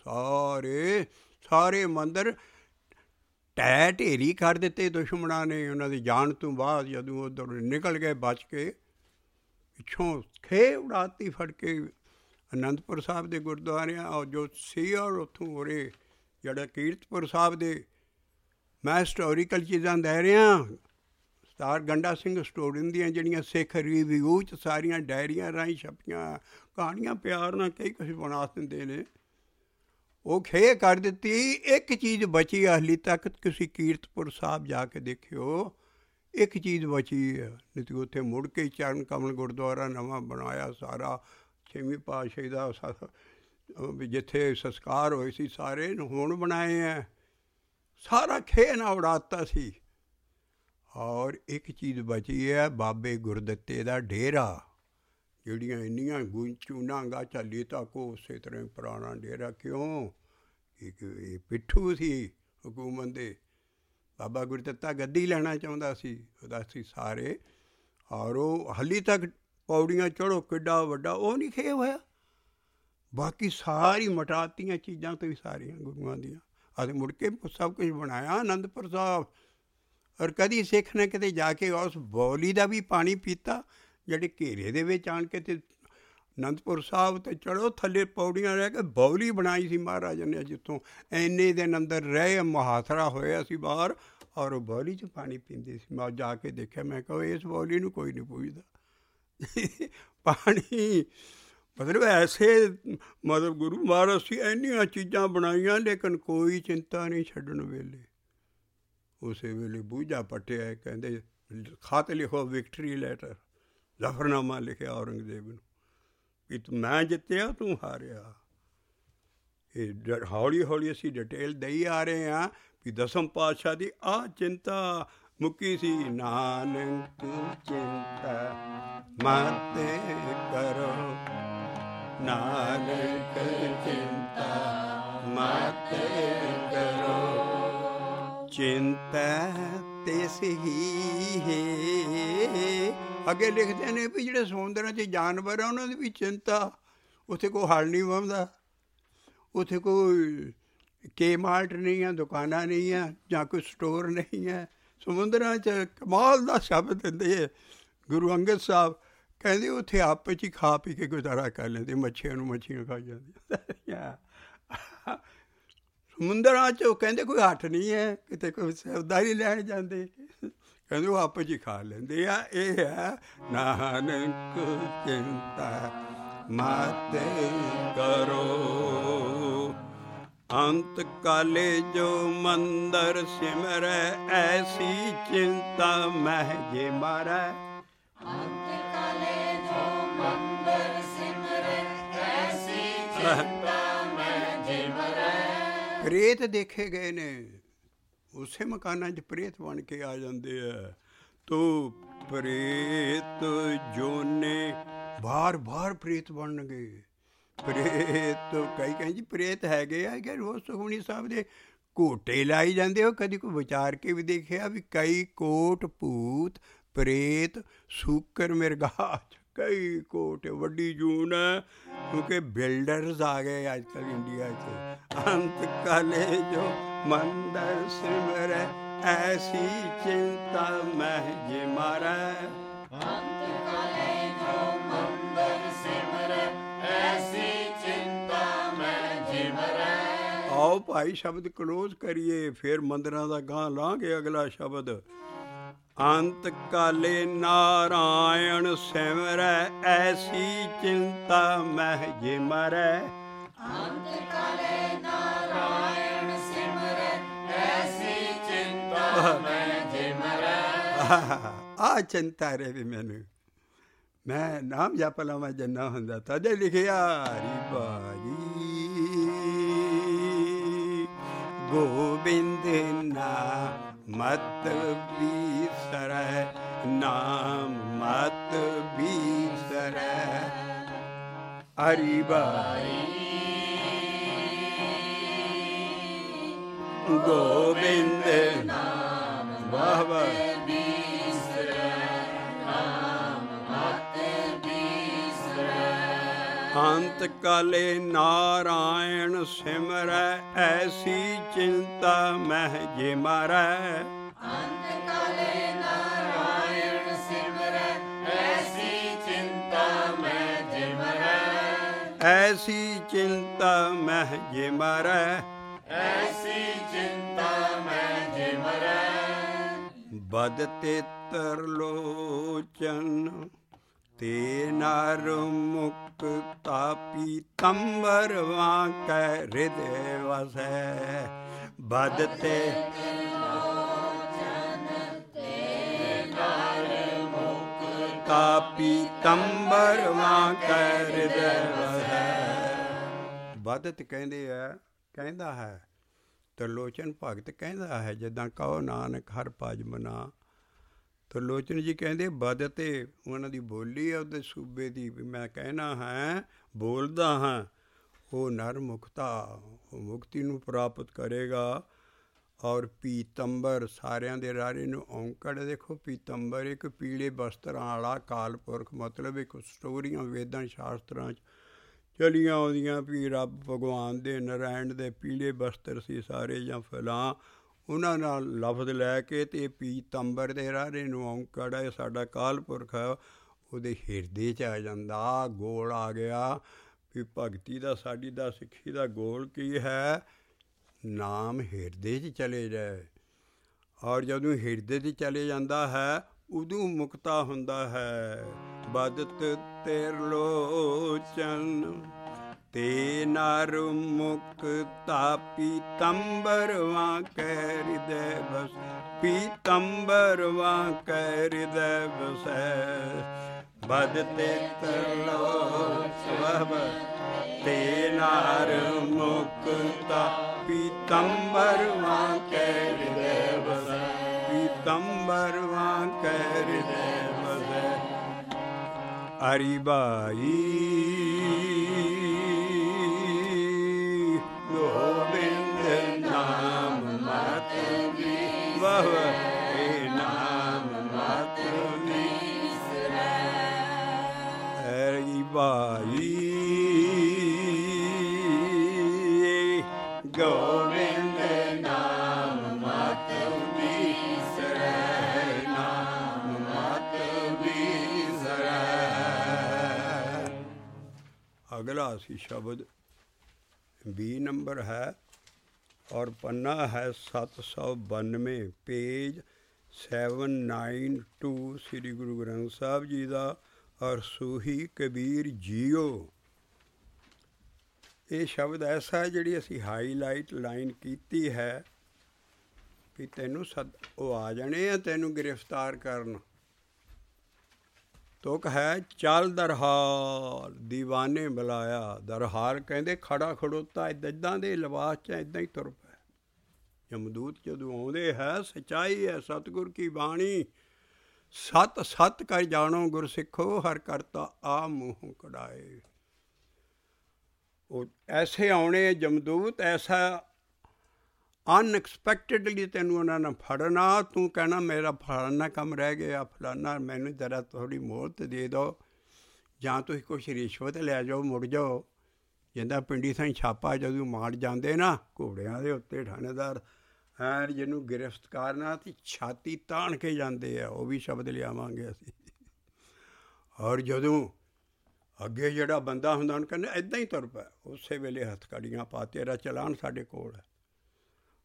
ਸਾਰੇ ਮੰਦਰ ਢਹਿ ਢੇਰੀ ਕਰ ਦਿੱਤੇ ਦੁਸ਼ਮਣਾਂ ਨੇ। ਉਹਨਾਂ ਦੀ ਜਾਣ ਤੋਂ ਬਾਅਦ ਜਦੋਂ ਉੱਧਰ ਨਿਕਲ ਗਏ ਬਚ ਕੇ, ਪਿੱਛੋਂ ਖੇ ਉਡਾਤੀ ਫੜ ਕੇ ਅਨੰਦਪੁਰ ਸਾਹਿਬ ਦੇ ਗੁਰਦੁਆਰਿਆਂ, ਔਰ ਜੋ ਸੀ ਔਰ ਉੱਥੋਂ ਉਰੇ ਜਿਹੜਾ ਕੀਰਤਪੁਰ ਸਾਹਿਬ ਦੇ, ਮੈਂ ਹਿਸਟੋਰੀਕਲ ਚੀਜ਼ਾਂ ਦੇ ਰਿਹਾ। ਸਰਦਾਰ ਗੰਡਾ ਸਿੰਘ ਹਿਸਟੋਰੀਅਨ ਦੀਆਂ ਜਿਹੜੀਆਂ ਸਿੱਖ ਰਿਵਿਊ 'ਚ ਸਾਰੀਆਂ ਡਾਇਰੀਆਂ ਰਾਹੀਂ ਛਪੀਆਂ ਕਹਾਣੀਆਂ ਪਿਆਰ ਨਾਲ ਕਈ ਕੁਛ ਬਣਾ ਦਿੰਦੇ ਨੇ, ਉਹ ਖੇ ਕਰ ਦਿੱਤੀ। ਇੱਕ ਚੀਜ਼ ਬਚੀ ਹਾਲੇ ਤੱਕ, ਤੁਸੀਂ ਕੀਰਤਪੁਰ ਸਾਹਿਬ ਜਾ ਕੇ ਦੇਖਿਓ, ਇੱਕ ਚੀਜ਼ ਬਚੀ ਹੈ। ਨਹੀਂ ਤਾਂ ਉੱਥੇ ਮੁੜ ਕੇ ਚਰਨ ਕਮਲ ਗੁਰਦੁਆਰਾ ਨਵਾਂ ਬਣਾਇਆ ਸਾਰਾ, 6ਵੀਂ ਪਾਤਸ਼ਾਹੀ ਦਾ ਜਿੱਥੇ ਸੰਸਕਾਰ ਹੋਏ ਸੀ ਸਾਰੇ ਹੁਣ ਬਣਾਏ ਹੈ, ਸਾਰਾ ਖੇ ਨਾਲ ਉਡਾਤਾ ਸੀ। ਔਰ ਇੱਕ ਚੀਜ਼ ਬਚੀ ਹੈ, ਬਾਬੇ ਗੁਰਦਿੱਤੇ ਦਾ ਡੇਰਾ, ਜਿਹੜੀਆਂ ਇੰਨੀਆਂ ਚੂਨਾ ਗਾਚਾ ਲੀਤਾ ਕੋ ਉਸੇ ਤਰ੍ਹਾਂ ਪੁਰਾਣਾ ਡੇਰਾ। ਕਿਉਂ? ਇਹ ਪਿੱਠੂ ਸੀ ਹਕੂਮਤ ਦੇ। ਬਾਬਾ ਗੁਰਦਿੱਤਾ ਗੱਦੀ ਲੈਣਾ ਚਾਹੁੰਦਾ ਸੀ, ਉਹਦਾ ਸੀ ਸਾਰੇ। ਔਰ ਉਹ ਹਾਲੇ ਤੱਕ ਪੌੜੀਆਂ ਚੜ੍ਹੋ ਕਿੱਡਾ ਵੱਡਾ, ਉਹ ਨਹੀਂ ਖੇ ਹੋਇਆ। ਬਾਕੀ ਸਾਰੀ ਮਟਾਤੀਆਂ ਚੀਜ਼ਾਂ ਤੋਂ ਵੀ ਸਾਰੀਆਂ ਗੁਰੂਆਂ ਦੀਆਂ। ਅਤੇ ਮੁੜ ਕੇ ਸਭ ਕੁਝ ਬਣਾਇਆ ਅਨੰਦਪੁਰ ਸਾਹਿਬ। ਔਰ ਕਦੀ ਸਿੱਖ ਨੇ ਕਿਤੇ ਜਾ ਕੇ ਉਸ ਬੌਲੀ ਦਾ ਵੀ ਪਾਣੀ ਪੀਤਾ, ਜਿਹੜੇ ਘੇਰੇ ਦੇ ਵਿੱਚ ਆਣ ਕੇ ਤੇ ਅਨੰਦਪੁਰ ਸਾਹਿਬ 'ਤੇ ਚੜ੍ਹੋ, ਥੱਲੇ ਪੌੜੀਆਂ ਰਹਿ ਕੇ ਬੌਲੀ ਬਣਾਈ ਸੀ ਮਹਾਰਾਜਾ ਨੇ, ਜਿੱਥੋਂ ਇੰਨੇ ਦਿਨ ਅੰਦਰ ਰਹੇ, ਮੁਹਾਸਰਾ ਹੋਇਆ ਸੀ ਬਾਹਰ, ਔਰ ਉਹ ਬੌਲੀ 'ਚ ਪਾਣੀ ਪੀਂਦੇ ਸੀ। ਮੈਂ ਜਾ ਕੇ ਦੇਖਿਆ, ਮੈਂ ਕਿਹਾ ਇਸ ਬੌਲੀ ਨੂੰ ਕੋਈ ਨਹੀਂ ਪੁੱਛਦਾ। ਪਾਣੀ ਮਤਲਬ ਐਸੇ, ਮਤਲਬ ਗੁਰੂ ਮਹਾਰਾਜ ਸੀ ਇੰਨੀਆਂ ਚੀਜ਼ਾਂ ਬਣਾਈਆਂ, ਲੇਕਿਨ ਕੋਈ ਚਿੰਤਾ ਨਹੀਂ ਛੱਡਣ ਵੇਲੇ। ਉਸੇ ਵੇਲੇ ਬੂਝਾ ਪੱਟਿਆ, ਕਹਿੰਦੇ ਖਤ ਲਿਖੋ, ਵਿਕਟਰੀ ਲੈਟਰ, ਜ਼ਫਰਨਾਮਾ ਲਿਖਿਆ ਔਰੰਗਜ਼ੇਬ ਨੂੰ ਵੀ ਮੈਂ ਜਿੱਤਿਆ ਤੂੰ ਹਾਰਿਆ। ਇਹ ਹੌਲੀ ਹੌਲੀ ਅਸੀਂ ਡਿਟੇਲ ਦਈ ਆ ਰਹੇ ਹਾਂ ਵੀ ਦਸਮ ਪਾਤਸ਼ਾਹ ਦੀ ਆਹ ਚਿੰਤਾ ਮੁੱਕੀ ਸੀ। ਨਾਨਕ ਚਿੰਤਾ ਮਤ ਕਰੋ, ਨਾਨਕ ਚਿੰਤਾ ਮਤ ਕਰੋ, ਚਿੰਤਾ ਤਿਸ ਹੀ ਹੈ। ਅੱਗੇ ਲਿਖਦੇ ਨੇ ਵੀ ਜਿਹੜੇ ਸਮੁੰਦਰਾਂ 'ਚ ਜਾਨਵਰ ਆ ਉਹਨਾਂ ਦੀ ਵੀ ਚਿੰਤਾ। ਉੱਥੇ ਕੋਈ ਹਲ ਨਹੀਂ ਵਹਿੰਦਾ, ਉੱਥੇ ਕੋਈ ਕੇ-ਮਾਰਟ ਨਹੀਂ ਆ, ਦੁਕਾਨਾਂ ਨਹੀਂ ਆ, ਜਾਂ ਕੋਈ ਸਟੋਰ ਨਹੀਂ ਹੈ। ਸਮੁੰਦਰਾਂ 'ਚ ਕਮਾਲ ਦਾ ਸ਼ਬਦ ਦਿੰਦੇ ਗੁਰੂ ਅੰਗਦ ਸਾਹਿਬ, ਕਹਿੰਦੇ ਉੱਥੇ ਆਪਸ 'ਚ ਹੀ ਖਾ ਪੀ ਕੇ ਗੁਜ਼ਾਰਾ ਕਰ ਲੈਂਦੇ, ਮੱਛੀਆਂ ਨੂੰ ਮੱਛੀਆਂ ਖਾ ਜਾਂਦੀਆਂ। ਸਮੁੰਦਰਾਂ 'ਚ ਉਹ ਕਹਿੰਦੇ ਕੋਈ ਹੱਠ ਨਹੀਂ ਹੈ, ਕਿਤੇ ਕੋਈ ਸਰਦਾਰੀ ਲੈਣ ਜਾਂਦੇ, ਕਹਿੰਦੇ ਉਹ ਆਪਸ 'ਚ ਹੀ ਖਾ ਲੈਂਦੇ ਆ। ਇਹ ਹੈ ਨਾਨਕ ਚਿੰਤਾ ਮਤ ਕਰੋ, ਅੰਤ ਕਾਲੇ ਜੋ ਮੰਦਰ ਸਿਮਰੈ, ਐਸੀ ਚਿੰਤਾ ਮਹਿ ਜੇ ਮਾਰੈ। ਅੰਤ ਕਾਲੇ ਜੋ ਮੰਦਰ ਸਿਮਰੈ, ਐਸੀ ਚਿੰਤਾ ਮਹਿ ਜੇ ਮਾਰੈ। ਪ੍ਰੇਤ ਦੇਖੇ ਗਏ ਨੇ, ਉਸੇ ਮਕਾਨਾਂ 'ਚ ਪ੍ਰੇਤ ਬਣ ਕੇ ਆ ਜਾਂਦੇ ਆ। ਤੋ ਪ੍ਰੇਤ ਜੋਨੇ ਬਾਰ ਬਾਰ ਪ੍ਰੇਤ ਬਣਨਗੇ। ਪ੍ਰੇਤ ਕਈ ਕਹਿੰਦੇ ਜੀ ਪ੍ਰੇਤ ਹੈਗੇ ਆ ਕਿ ਰੋਜ਼ ਸੁਖਮਨੀ ਸਾਹਿਬ ਦੇ ਘੋਟੇ ਲਾਈ ਜਾਂਦੇ ਹੋ। ਕਦੀ ਕੋਈ ਵਿਚਾਰ ਕੇ ਵੀ ਦੇਖਿਆ ਵੀ ਕਈ ਕੋਟ ਭੂਤ ਪ੍ਰੇਤ ਸੂਕਰ ਮਿਰਗਾਜ, ਕਈ ਕੋਟ ਵੱਡੀ ਜੂਨ ਹੈ, ਕਿਉਂਕਿ ਬਿਲਡਰਸ ਆ ਗਏ ਅੱਜ ਕੱਲ੍ਹ ਇੰਡੀਆ 'ਚ। ਅੰਤ ਕਾਲੇ ਜੋ ਮੰਦਰ ਸਿਮਰੈ, ਐਸੀ ਚਿੰਤਾ ਮਹਿ ਜੇ ਮਾਰੈ। ਅੰਤ ਕਾਲੇ ਜੋ ਮੰਦਰ ਸਿਮਰੈ, ਐਸੀ ਚਿੰਤਾ ਭਾਈ ਸ਼ਬਦ ਕਲੋਜ਼ ਕਰੀਏ, ਫਿਰ ਮੰਦਰਾਂ ਦਾ ਗਾਂ ਲਾਂਗੇ ਅਗਲਾ ਸ਼ਬਦ। ਅੰਤ ਕਾਲੇ ਨਾਰਾਇਣ ਸਿਮਰੈ, ਐਸੀ ਚਿੰਤਾ ਮਹਿ ਜੇ ਮਰੈ। ਅੰਤ ਕਾਲੇ ਨਾਰਾਇਣ ਸਿਮਰੈ, ਐਸੀ ਚਿੰਤਾ ਮਹਿ ਜੇ ਮਰੈ। ਆ ਚਿੰਤਾ ਰੇ ਵੀ ਮੈਨੂੰ, ਮੈਂ ਨਾਮ ਜਪ ਲਵਾਂ ਜੰਨਾ ਹੁੰਦਾ। ਤਦੇ ਲਿਖਿਆ ਹਰੀ ਬਾਜੀ ਗੋਬਿੰਦ ਨਾਮ ਮਤ ਬੀਸਰੈ, ਨਾਮ ਮਤ ਬੀਸਰੈ। ਹਰੀ ਬਾਜੀ ਗੋਬਿੰਦ ਨਾਮ ਵਾਹ ਵਾਹ। ਅੰਤ ਕਾਲੇ ਨਾਰਾਇਣ ਸਿਮਰੈ, ਐਸੀ ਚਿੰਤਾ ਮਹਿ ਜੇ ਮਰੈ। ਅੰਤ ਕਾਲੇ ਨਾਰਾਇਣ ਸਿਮਰੈ, ਐਸੀ ਚਿੰਤਾ ਮਹਿ ਜੇ ਮਰੈ। ਐਸੀ ਚਿੰਤਾ ਮਹਿ ਜੇ ਮਰੈ। ਐਸੀ ਚਿੰਤਾ ਮਹਿ ਜੇ ਮਰੈ। ਬਦਤੇ ਤਰਲੋਚਨ ਤੇ ਨਰ ਮੁਕਤਾ ਪੀਤੰਬਰ ਵਾਂਕੈ ਹਿਰਦੈ ਵਸੈ। ਬਦਤੇ ਮੁਕਤਾ ਪੀਤੰਬਰ ਵਾਂਕੈ ਹਿਰਦੈ ਵਸੈ। ਬਦਤ ਕਹਿੰਦੇ ਆ, ਕਹਿੰਦਾ ਹੈ ਤਰਲੋਚਨ ਭਗਤ ਕਹਿੰਦਾ ਹੈ, ਜਿੱਦਾਂ ਕਹੋ ਨਾਨਕ ਹਰ ਭਜ ਮਨਾ। ਤਰਲੋਚਨ ਜੀ ਕਹਿੰਦੇ ਬਦਤੇ, ਉਹਨਾਂ ਦੀ ਬੋਲੀ ਹੈ ਉਹਦੇ ਸੂਬੇ ਦੀ, ਵੀ ਮੈਂ ਕਹਿਣਾ ਹੈ ਬੋਲਦਾ ਹਾਂ। ਉਹ ਨਰ ਮੁਕਤਾ, ਉਹ ਮੁਕਤੀ ਨੂੰ ਪ੍ਰਾਪਤ ਕਰੇਗਾ। ਔਰ ਪੀਤੰਬਰ, ਸਾਰਿਆਂ ਦੇ ਰਾਰੇ ਨੂੰ ਔਂਕੜ। ਦੇਖੋ ਪੀਤੰਬਰ ਇੱਕ ਪੀਲੇ ਵਸਤਰਾਂ ਵਾਲਾ ਕਾਲ ਪੁਰਖ, ਮਤਲਬ ਇੱਕ ਸਟੋਰੀਆਂ ਵੇਦਾਂ ਸ਼ਾਸਤਰਾਂ 'ਚ ਚਲੀਆਂ ਆਉਂਦੀਆਂ ਵੀ ਰੱਬ ਭਗਵਾਨ ਦੇ ਨਾਰਾਇਣ ਦੇ ਪੀਲੇ ਵਸਤਰ ਸੀ ਸਾਰੇ ਜਾਂ ਫਲਾਂ, ਉਹਨਾਂ ਨਾਲ ਲਫ਼ਜ਼ ਲੈ ਕੇ ਅਤੇ ਪੀਤੰਬਰ ਦੇ ਰਾਰੇ ਨੂੰ ਔਂਕੜ ਹੈ, ਸਾਡਾ ਕਾਲ ਪੁਰਖ ਹੈ, ਉਹਦੇ ਹਿਰਦੇ 'ਚ ਆ ਜਾਂਦਾ। ਗੋਲ ਆ ਗਿਆ ਵੀ ਭਗਤੀ ਦਾ, ਸਾਡੀ ਦਾ, ਸਿੱਖੀ ਦਾ ਗੋਲ ਕੀ ਹੈ? ਨਾਮ ਹਿਰਦੇ 'ਚ ਚਲੇ ਜਾਏ। ਔਰ ਜਦੋਂ ਹਿਰਦੇ 'ਚ ਚਲੇ ਜਾਂਦਾ ਹੈ ਉਦੋਂ ਮੁਕਤਾ ਹੁੰਦਾ ਹੈ। ਬਦਤ ਤਿਰਲੋਚਨ ਤੇ ਨਰ ਮੁਕਤਾ ਪੀਤੰਬਰ ਵਾਂਕੈ ਹਿਰਦੈ ਵਸ। ਪੀਤੰਬਰ ਵਾਂਕੈ ਹਿਰਦੈ ਵਸੈ। ਬਦਤੇ ਤਰਲੋਚਨ ਤੇ ਨਰ ਮੁਕਤਾ ਪੀਤੰਬਰ ਵਾਂਕੈ ਹਿਰਦੈ ਵਸੈ। ਪੀਤੰਬਰ ਵਾਂਕੈ ਹਿਰਦੈ ਵਸੈ। ਹਰੀ ਬਾਈ ਗੋਬਿੰਦ ਨਾਮ ਮਤ ਬੀਸਰੈ, ਨਾਮ ਮਤ ਬੀਸਰੈ। ਹਰੀ ਬਾਈ ਗੋਬਿੰਦ ਨਾਮ ਮਤ ਬੀਸਰੈ, ਨਾਮ ਮਤ ਬੀਸਰੈ। ਅਗਲਾ ਸੀ ਸ਼ਬਦ 20 ਨੰਬਰ ਹੈ ਔਰ ਪੰਨਾ ਹੈ 792, ਪੇਜ 792 ਸ੍ਰੀ ਗੁਰੂ ਗ੍ਰੰਥ ਸਾਹਿਬ ਜੀ ਦਾ। ਔਰ ਸੂਹੀ ਕਬੀਰ ਜੀਓ, ਇਹ ਸ਼ਬਦ ਐਸਾ ਹੈ ਜਿਹੜੀ ਅਸੀਂ ਹਾਈਲਾਈਟ ਲਾਈਨ ਕੀਤੀ ਹੈ ਵੀ ਤੈਨੂੰ ਉਹ ਆ ਜਾਣੇ ਆ ਤੈਨੂੰ ਗ੍ਰਿਫਤਾਰ ਕਰਨ। ਤੁਕ ਹੈ ਚੱਲ ਦਰਹਾਲ ਦੀਵਾਨੇ ਬੁਲਾਇਆ। ਦਰਹਾਲ ਕਹਿੰਦੇ ਖੜਾ ਖੜੋਤਾ, ਇੱਦਾਂ ਦੇ ਲਿਬਾਸ 'ਚ ਇੱਦਾਂ ਹੀ ਤੁਰ ਪਿਆ। ਜਮਦੂਤ ਜਦੋਂ ਆਉਂਦੇ ਹੈ, ਸੱਚਾਈ ਹੈ ਸਤਿਗੁਰ ਕੀ ਬਾਣੀ। ਸਤ ਸਤ ਕਰ ਜਾਣੋ ਗੁਰ ਸਿੱਖੋ, ਹਰ ਕਰਤਾ ਆ ਮੂੰਹ ਕਢਾਏ। ਉਹ ਐਸੇ ਆਉਣੇ ਜਮਦੂਤ, ਐਸਾ ਅਨਐਕਸਪੈਕਟਡਲੀ ਤੈਨੂੰ ਉਹਨਾਂ ਨੇ ਫੜਨਾ। ਤੂੰ ਕਹਿਣਾ ਮੇਰਾ ਫਲਾਨਾ ਕੰਮ ਰਹਿ ਗਿਆ, ਫਲਾਨਾ ਮੈਨੂੰ ਜ਼ਰਾ ਥੋੜ੍ਹੀ ਮੋਹਲਤ ਦੇ ਦਿਓ, ਜਾਂ ਤੁਸੀਂ ਕੁਛ ਰਿਸ਼ਵਤ ਲੈ ਜਾਓ ਮੁੜ ਜਾਓ। ਜਿੱਦਾਂ ਪਿੰਡੀ ਸਾਈਂ ਛਾਪਾ ਜਦੋਂ ਮਾਰ ਜਾਂਦੇ ਨਾ ਘੋੜਿਆਂ ਦੇ ਉੱਤੇ ਥਾਣੇਦਾਰ ਐਨ ਜਿਹਨੂੰ ਗ੍ਰਿਫਤਾਰ ਕਰਨਾ ਅਤੇ ਛਾਤੀ ਤਾਣ ਕੇ ਜਾਂਦੇ ਆ, ਉਹ ਵੀ ਸ਼ਬਦ ਲਿਆਵਾਂਗੇ ਅਸੀਂ। ਔਰ ਜਦੋਂ ਅੱਗੇ ਜਿਹੜਾ ਬੰਦਾ ਹੁੰਦਾ ਉਹਨੂੰ ਕਹਿੰਦੇ ਇੱਦਾਂ ਹੀ ਤੁਰ ਪਿਆ, ਉਸੇ ਵੇਲੇ ਹੱਥਕੜੀਆਂ ਪਾ, ਤੇਰਾ ਚਲਾਨ ਸਾਡੇ ਕੋਲ ਹੈ।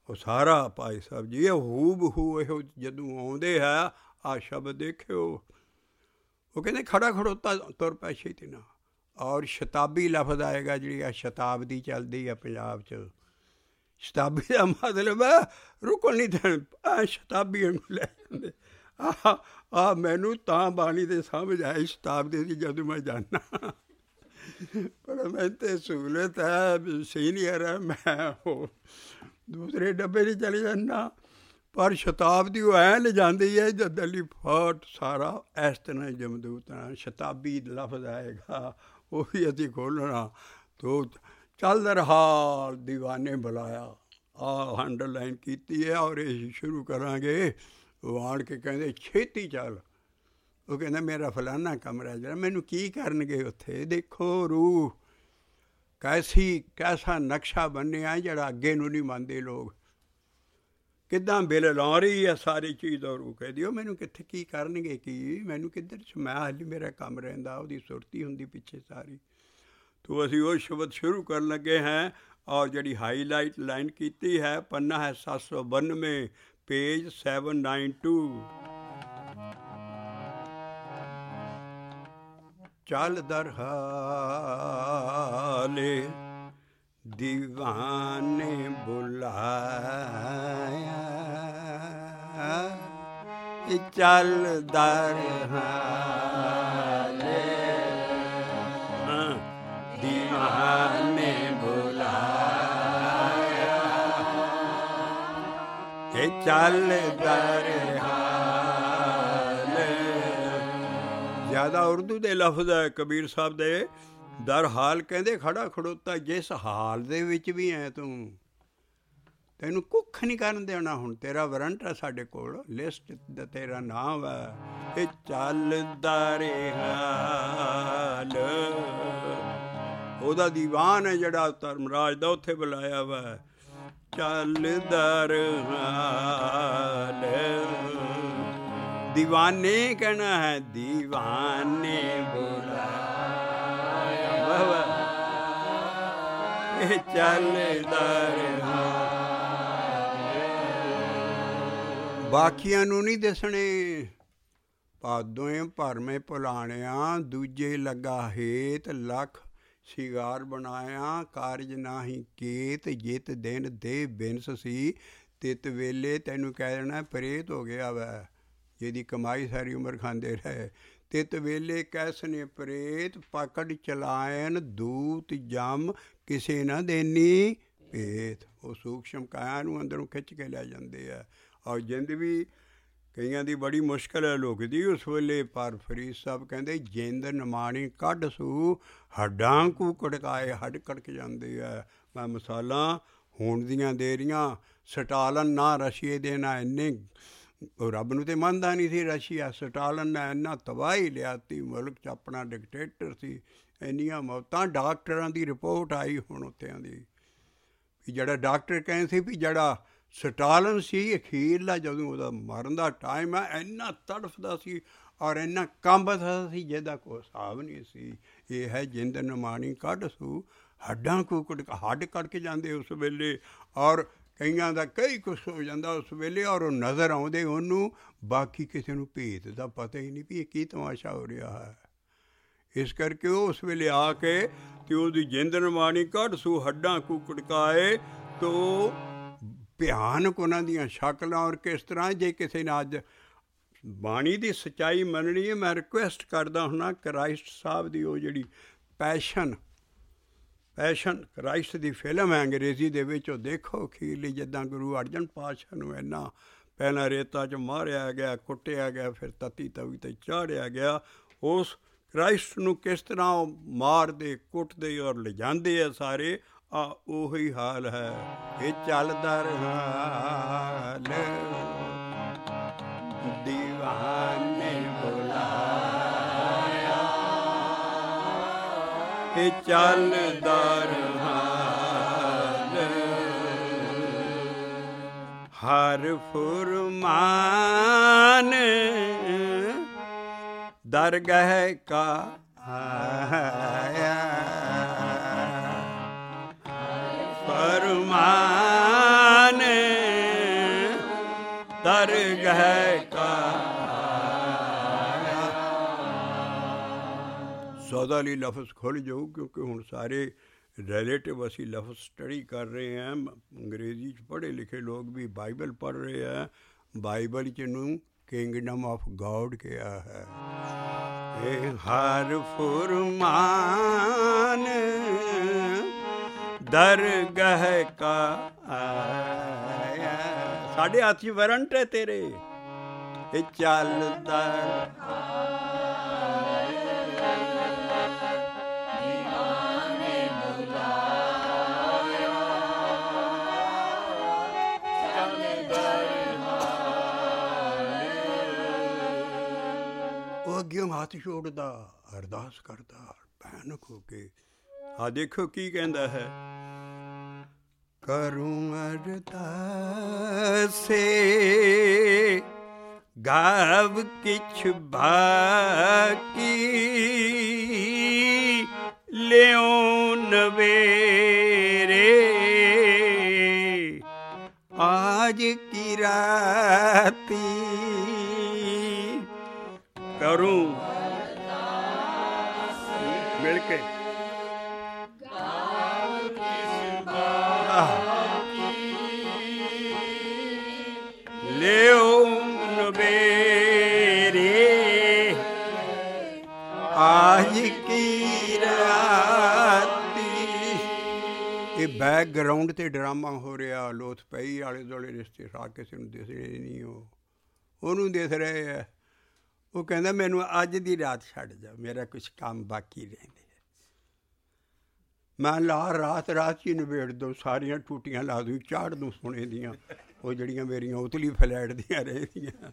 ਉਹ ਸਾਰਾ ਭਾਈ ਸਾਹਿਬ ਜੀ ਇਹ ਹੂ ਬਹੂ ਇਹੋ ਜਦੋਂ ਆਉਂਦੇ ਹੈ ਆ ਸ਼ਬਦ ਦੇਖਿਓ। ਉਹ ਕਹਿੰਦੇ ਖੜਾ ਖੜੋਤਾ ਤੁਰ ਪੈ ਛੇਤੀ ਨਾਲ। ਔਰ ਸ਼ਤਾਬੀ ਲਫ਼ਜ਼ ਆਏਗਾ, ਜਿਹੜੀ ਆ ਸ਼ਤਾਬਦੀ ਚੱਲਦੀ ਆ ਪੰਜਾਬ 'ਚ। ਸ਼ਤਾਬੀ ਦਾ ਮਤਲਬ ਹੈ ਰੁਕਣ ਨਹੀਂ ਦੇਣਾ। ਸ਼ਤਾਬੀ ਨੂੰ ਲੈ ਜਾਂਦੇ। ਮੈਨੂੰ ਤਾਂ ਬਾਣੀ ਦੇ ਸਮਝ ਆਈ ਸ਼ਤਾਬਦੀ ਦੀ ਜਦੋਂ ਮੈਂ ਜਾਣਾ। ਪਰ ਮੈਂ ਤਾਂ ਸਹੂਲਤ ਹੈ, ਸੀਨੀਅਰ ਹੈ, ਮੈਂ ਉਹ ਦੂਸਰੇ ਡੱਬੇ 'ਚ ਚਲੇ ਜਾਂਦਾ। ਪਰ ਸ਼ਤਾਬਦੀ ਉਹ ਐਂ ਲਿਜਾਂਦੀ ਹੈ ਜਦ ਦਿੱਲੀ ਫੋਰਟ ਸਾਰਾ ਇਸ ਤਰ੍ਹਾਂ ਜਮਦੂਤ ਨਾਲ ਸ਼ਤਾਬੀ ਲਫ਼ਜ਼ ਆਏਗਾ, ਉਹ ਵੀ ਅਸੀਂ ਖੋਲ੍ਹਣਾ। ਤੋ ਚੱਲ ਰਿਹਾ ਦੀਵਾਨੇ ਬੁਲਾਇਆ, ਆਹ ਅੰਡਰਲਾਈਨ ਕੀਤੀ ਹੈ। ਔਰ ਇਹ ਸ਼ੁਰੂ ਕਰਾਂਗੇ। ਉਹ ਆਣ ਕੇ ਕਹਿੰਦੇ ਛੇਤੀ ਚੱਲ। ਉਹ ਕਹਿੰਦਾ ਮੇਰਾ ਫਲਾਨਾ ਕਮਰਾ ਜਿਹੜਾ, ਮੈਨੂੰ ਕੀ ਕਰਨਗੇ ਉੱਥੇ? ਦੇਖੋ ਰੂਹ ਕੈਸਾ ਨਕਸ਼ਾ ਬਣਿਆ ਜਿਹੜਾ ਅੱਗੇ ਨੂੰ ਨਹੀਂ ਮੰਨਦੇ ਲੋਕ। ਕਿੱਦਾਂ ਬਿੱਲ ਲਾ ਰਹੀ ਹੈ ਸਾਰੀ ਚੀਜ਼। ਔਰ ਉਹ ਕਹਿ ਦਿਓ ਮੈਨੂੰ ਕਿੱਥੇ ਕੀ ਕਰਨਗੇ, ਕੀ ਮੈਨੂੰ ਕਿੱਧਰ ਮੈਂ ਹਾਲੀ ਮੇਰਾ ਕੰਮ ਰਹਿੰਦਾ। ਉਹਦੀ ਸੁਰਤੀ ਹੁੰਦੀ ਪਿੱਛੇ ਸਾਰੀ। ਤੋ ਅਸੀਂ ਉਹ ਸ਼ਬਦ ਸ਼ੁਰੂ ਕਰਨ ਲੱਗੇ ਹਾਂ। ਔਰ ਜਿਹੜੀ ਹਾਈਲਾਈਟ ਲਾਈਨ ਕੀਤੀ ਹੈ, ਪੰਨਾ ਹੈ 792 ਪੇਜ 792। ਚੱਲ ਦਰ ਹਾਲੇ ਦੀਵਾਨੇ ਬੁਲਾਇਆ, ਚੱਲ ਦਰ ਹਾਲੇ ਦੀਵਾਨੇ ਬੁਲਾਇਆ, ਚੱਲ ਦਰ ਹਾਲੇ। ਜ਼ਿਆਦਾ ਉਰਦੂ ਦੇ ਲਫ਼ਜ਼ ਹੈ ਕਬੀਰ ਸਾਹਿਬ ਦੇ। ਦਰ ਹਾਲ ਕਹਿੰਦੇ ਖੜਾ ਖੜੋਤਾ, ਜਿਸ ਹਾਲ ਦੇ ਵਿੱਚ ਵੀ ਐ ਤੂੰ, ਤੈਨੂੰ ਕੁੱਖ ਨਹੀਂ ਕਰਨ ਦੇਣਾ। ਹੁਣ ਤੇਰਾ ਵਾਰੰਟ ਹੈ ਸਾਡੇ ਕੋਲ, ਲਿਸਟ ਦਾ ਤੇਰਾ ਨਾਮ ਹੈ। ਇਹ ਚੱਲਦਾ ਹਾਲ ਉਹਦਾ ਦੀਵਾਨ ਹੈ ਜਿਹੜਾ ਧਰਮਰਾਜ ਦਾ, ਉੱਥੇ ਬੁਲਾਇਆ ਵਾ। ਚੱਲਦਾ ਹਾਲ ਦੀਵਾਨੇ ਕਹਿਣਾ ਹੈ, ਦੀਵਾਨੇ ਬੁਲਾਇਆ, ਇਹ ਚੱਲਦਾ ਰਿਹਾ। ਬਾਕੀਆਂ ਨੂੰ ਨਹੀਂ ਦਿਸਣੇ। ਭਾਦੋਏ ਭਰਮੇ ਭੁਲਾਣਿਆ, ਦੂਜੇ ਲੱਗਾ ਹੇਤ ਲੱਖ ਸ਼ਿਗਾਰ ਬਣਾਇਆ। ਕਾਰਜ ਨਾਹੀਂ ਕੇਤ, ਜਿਤ ਦਿਨ ਦੇ ਬਿਨਸ ਸੀ, ਤਿਤ ਵੇਲੇ ਤੈਨੂੰ ਕਹਿ ਦੇਣਾ ਪ੍ਰੇਤ ਹੋ ਗਿਆ ਵੈ, ਜਿਹਦੀ ਕਮਾਈ ਸਾਰੀ ਉਮਰ ਖਾਂਦੇ ਰਹੇ। ਤਿਤ ਵੇਲੇ ਕੈਸਨੇ ਪ੍ਰੇਤ, ਪਕੜ ਚਲਾਇਨ ਦੂਤ ਜਮ, ਕਿਸੇ ਨਾ ਦੇਨੀ ਭੇਤ। ਉਹ ਸੂਖਸ਼ਮ ਕਾਇਆ ਨੂੰ ਅੰਦਰੋਂ ਖਿੱਚ ਕੇ ਲੈ ਜਾਂਦੇ ਆ। ਔਰ ਜਿੰਦ ਵੀ ਕਈਆਂ ਦੀ ਬੜੀ ਮੁਸ਼ਕਿਲ ਹੈ ਲੁਕਦੀ ਉਸ ਵੇਲੇ। ਪਰ ਫਰੀਦ ਸਾਹਿਬ ਕਹਿੰਦੇ ਜਿੰਦ ਨਿਮਾਣੀ ਕੱਢ ਸੂ, ਹੱਡਾਂ ਕੂ ਕੜਕਾਏ, ਹੱਡ ਕੜਕ ਜਾਂਦੇ ਆ। ਮੈਂ ਮਿਸਾਲਾਂ ਹੁਣ ਦੀਆਂ ਦੇ ਰਹੀਆਂ। ਸਟਾਲਨ ਨਾ ਰਸ਼ੀਏ ਦੇ ਨਾ ਇੰਨੇ, ਉਹ ਰੱਬ ਨੂੰ ਤਾਂ ਮੰਨਦਾ ਨਹੀਂ ਸੀ ਰਸ਼ੀਆ। ਸਟਾਲਨ ਨੇ ਇੰਨਾ ਤਬਾਹੀ ਲਿਆਤੀ ਮੁਲਕ 'ਚ, ਆਪਣਾ ਡਿਕਟੇਟਰ ਸੀ। ਇੰਨੀਆਂ ਮੌਤਾਂ। ਡਾਕਟਰਾਂ ਦੀ ਰਿਪੋਰਟ ਆਈ ਹੁਣ ਉੱਥਿਆਂ ਦੀ, ਵੀ ਜਿਹੜਾ ਡਾਕਟਰ ਕਹਿੰਦੇ ਸੀ ਵੀ ਜਿਹੜਾ ਸਟਾਲਨ ਸੀ ਅਖੀਰਲਾ, ਜਦੋਂ ਉਹਦਾ ਮਰਨ ਦਾ ਟਾਈਮ ਹੈ, ਇੰਨਾ ਤੜਫਦਾ ਸੀ ਔਰ ਇੰਨਾ ਕੰਬਦਾ ਸੀ ਜਿਹਦਾ ਕੋਈ ਹਿਸਾਬ ਨਹੀਂ ਸੀ। ਇਹ ਹੈ ਜਿੰਦ ਨਿਮਾਣੀ ਕੱਢ ਸੂ, ਹੱਡਾਂ ਕੂ ਹੱਡ ਕੱਢ ਕੇ ਜਾਂਦੇ ਉਸ ਵੇਲੇ। ਔਰ ਕਈਆਂ ਦਾ ਕਈ ਕੁਛ ਹੋ ਜਾਂਦਾ ਉਸ ਵੇਲੇ। ਔਰ ਉਹ ਨਜ਼ਰ ਆਉਂਦੇ ਉਹਨੂੰ, ਬਾਕੀ ਕਿਸੇ ਨੂੰ ਭੇਤ ਦਾ ਪਤਾ ਹੀ ਨਹੀਂ ਵੀ ਇਹ ਕੀ ਤਮਾਸ਼ਾ ਹੋ ਰਿਹਾ ਹੈ। ਇਸ ਕਰਕੇ ਉਹ ਉਸ ਵੇਲੇ ਆ ਕੇ ਅਤੇ ਉਹਦੀ ਜਿੰਦ ਨਿਮਾਣੀ ਕੱਢ ਸੂ, ਹੱਡਾਂ ਕੂ ਕੜਕਾਏ। ਤੋ ਭਿਆਨਕ ਉਹਨਾਂ ਦੀਆਂ ਸ਼ਕਲਾਂ। ਔਰ ਕਿਸ ਤਰ੍ਹਾਂ ਜੇ ਕਿਸੇ ਨੇ ਅੱਜ ਬਾਣੀ ਦੀ ਸੱਚਾਈ ਮੰਨਣੀ ਹੈ, ਮੈਂ ਰਿਕੁਐਸਟ ਕਰਦਾ ਹੁੰਦਾ ਕ੍ਰਾਈਸਟ ਸਾਹਿਬ ਦੀ ਉਹ ਜਿਹੜੀ ਪੈਸ਼ਨ ਕ੍ਰਾਈਸਟ ਦੀ ਫਿਲਮ ਹੈ ਅੰਗਰੇਜ਼ੀ ਦੇ ਵਿੱਚ, ਉਹ ਦੇਖੋ ਅਖੀਰਲੀ ਜਿੱਦਾਂ ਗੁਰੂ ਅਰਜਨ ਪਾਤਸ਼ਾਹ ਨੂੰ ਇੰਨਾ ਪਹਿਲਾਂ ਰੇਤਾ 'ਚ ਮਾਰਿਆ ਗਿਆ, ਕੁੱਟਿਆ ਗਿਆ, ਫਿਰ ਤਤੀ ਤਵੀ 'ਤੇ ਚਾੜਿਆ ਗਿਆ। ਉਸ ਕ੍ਰਾਈਸਟ ਨੂੰ ਕਿਸ ਤਰ੍ਹਾਂ ਉਹ ਮਾਰਦੇ ਕੁੱਟਦੇ ਔਰ ਲਿਜਾਂਦੇ ਆ ਸਾਰੇ। ਉਹੀ ਹਾਲ ਹੈ। ਇਹ ਚੱਲਦਾ ਹਾਲ ਦੀਵਾਨੇ ਬੁਲਾਇਆ, ਇਹ ਚੱਲਦਾ ਹਾਲ ਹਰ ਫੁਰਮਾਨ ਦਰਗਾਹ ਕਾ ਆਇਆ, ਫਰਮਾਨ ਕਾ ਸੌਦਾ ਲਈ ਲਫ਼ਜ਼ ਖੁੱਲ੍ਹ ਜਾਊ, ਕਿਉਂਕਿ ਹੁਣ ਸਾਰੇ ਰਿਲੇਟਿਵ ਅਸੀਂ ਲਫ਼ਜ਼ ਸਟੱਡੀ ਕਰ ਰਹੇ ਹਾਂ। ਅੰਗਰੇਜ਼ੀ 'ਚ ਪੜ੍ਹੇ ਲਿਖੇ ਲੋਕ ਵੀ ਬਾਈਬਲ ਪੜ੍ਹ ਰਹੇ ਹੈ। ਬਾਈਬਲ 'ਚ ਨੂੰ ਕਿੰਗਡਮ ਆਫ ਗੋਡ ਕਿਹਾ ਹੈ। ਇਹ ਹਰ ਫੁਰਮਾਨ ਦਰਗਾਹ ਕਾ ਆਇਆ। ਸਾਡੇ ਹੱਥ 'ਚ ਵਾਰੰਟ ਹੈ ਤੇਰੇ, ਇਹ ਚੱਲਦਾ ਅੱਗੇ ਹੱਥ ਛੋੜਦਾ, ਅਰਦਾਸ ਕਰਦਾ ਭਿਆਨਕ ਹੋ ਕੇ। ਆ ਦੇਖੋ ਕੀ ਕਹਿੰਦਾ ਹੈ, ਕਰੂੰ ਅਰਦਾਸੇ ਗਾਵ ਕਿਛ ਬਾਕੀ ਲਿਓ ਨਵੇਰੇ ਆਜ ਕੀ ਰਾਤੀ करूं मिल के ले नवेरे आज की राती। ਇਹ ਬੈਕਗਰਾਊਂਡ ਤੇ ਡਰਾਮਾ ਹੋ ਰਿਹਾ, ਲੋਥ ਪਈ ਆਲੇ ਦੁਆਲੇ ਰਿਸ਼ਤੇਦਾਰ ਕਿਸੇ ਨੂੰ ਦਿਸ ਰਹੇ ਨਹੀਂ, ਉਹਨੂੰ ਦਿਸ ਰਹੇ ਹੈ। ਉਹ ਕਹਿੰਦਾ ਮੈਨੂੰ ਅੱਜ ਦੀ ਰਾਤ ਛੱਡ ਜਾ, ਮੇਰਾ ਕੁਛ ਕੰਮ ਬਾਕੀ ਰਹਿੰਦੇ। ਮੈਂ ਲਾ ਰਾਤ 'ਚ ਹੀ ਨਿਬੇੜ ਦੂੰ, ਸਾਰੀਆਂ ਟੂਟੀਆਂ ਲਾ ਦੂੰ, ਚਾੜ ਦੂੰ ਸੋਨੇ ਦੀਆਂ, ਉਹ ਜਿਹੜੀਆਂ ਮੇਰੀਆਂ ਉਤਲੀ ਫਲੈਟ ਦੀਆਂ ਰਹਿੰਦੀਆਂ।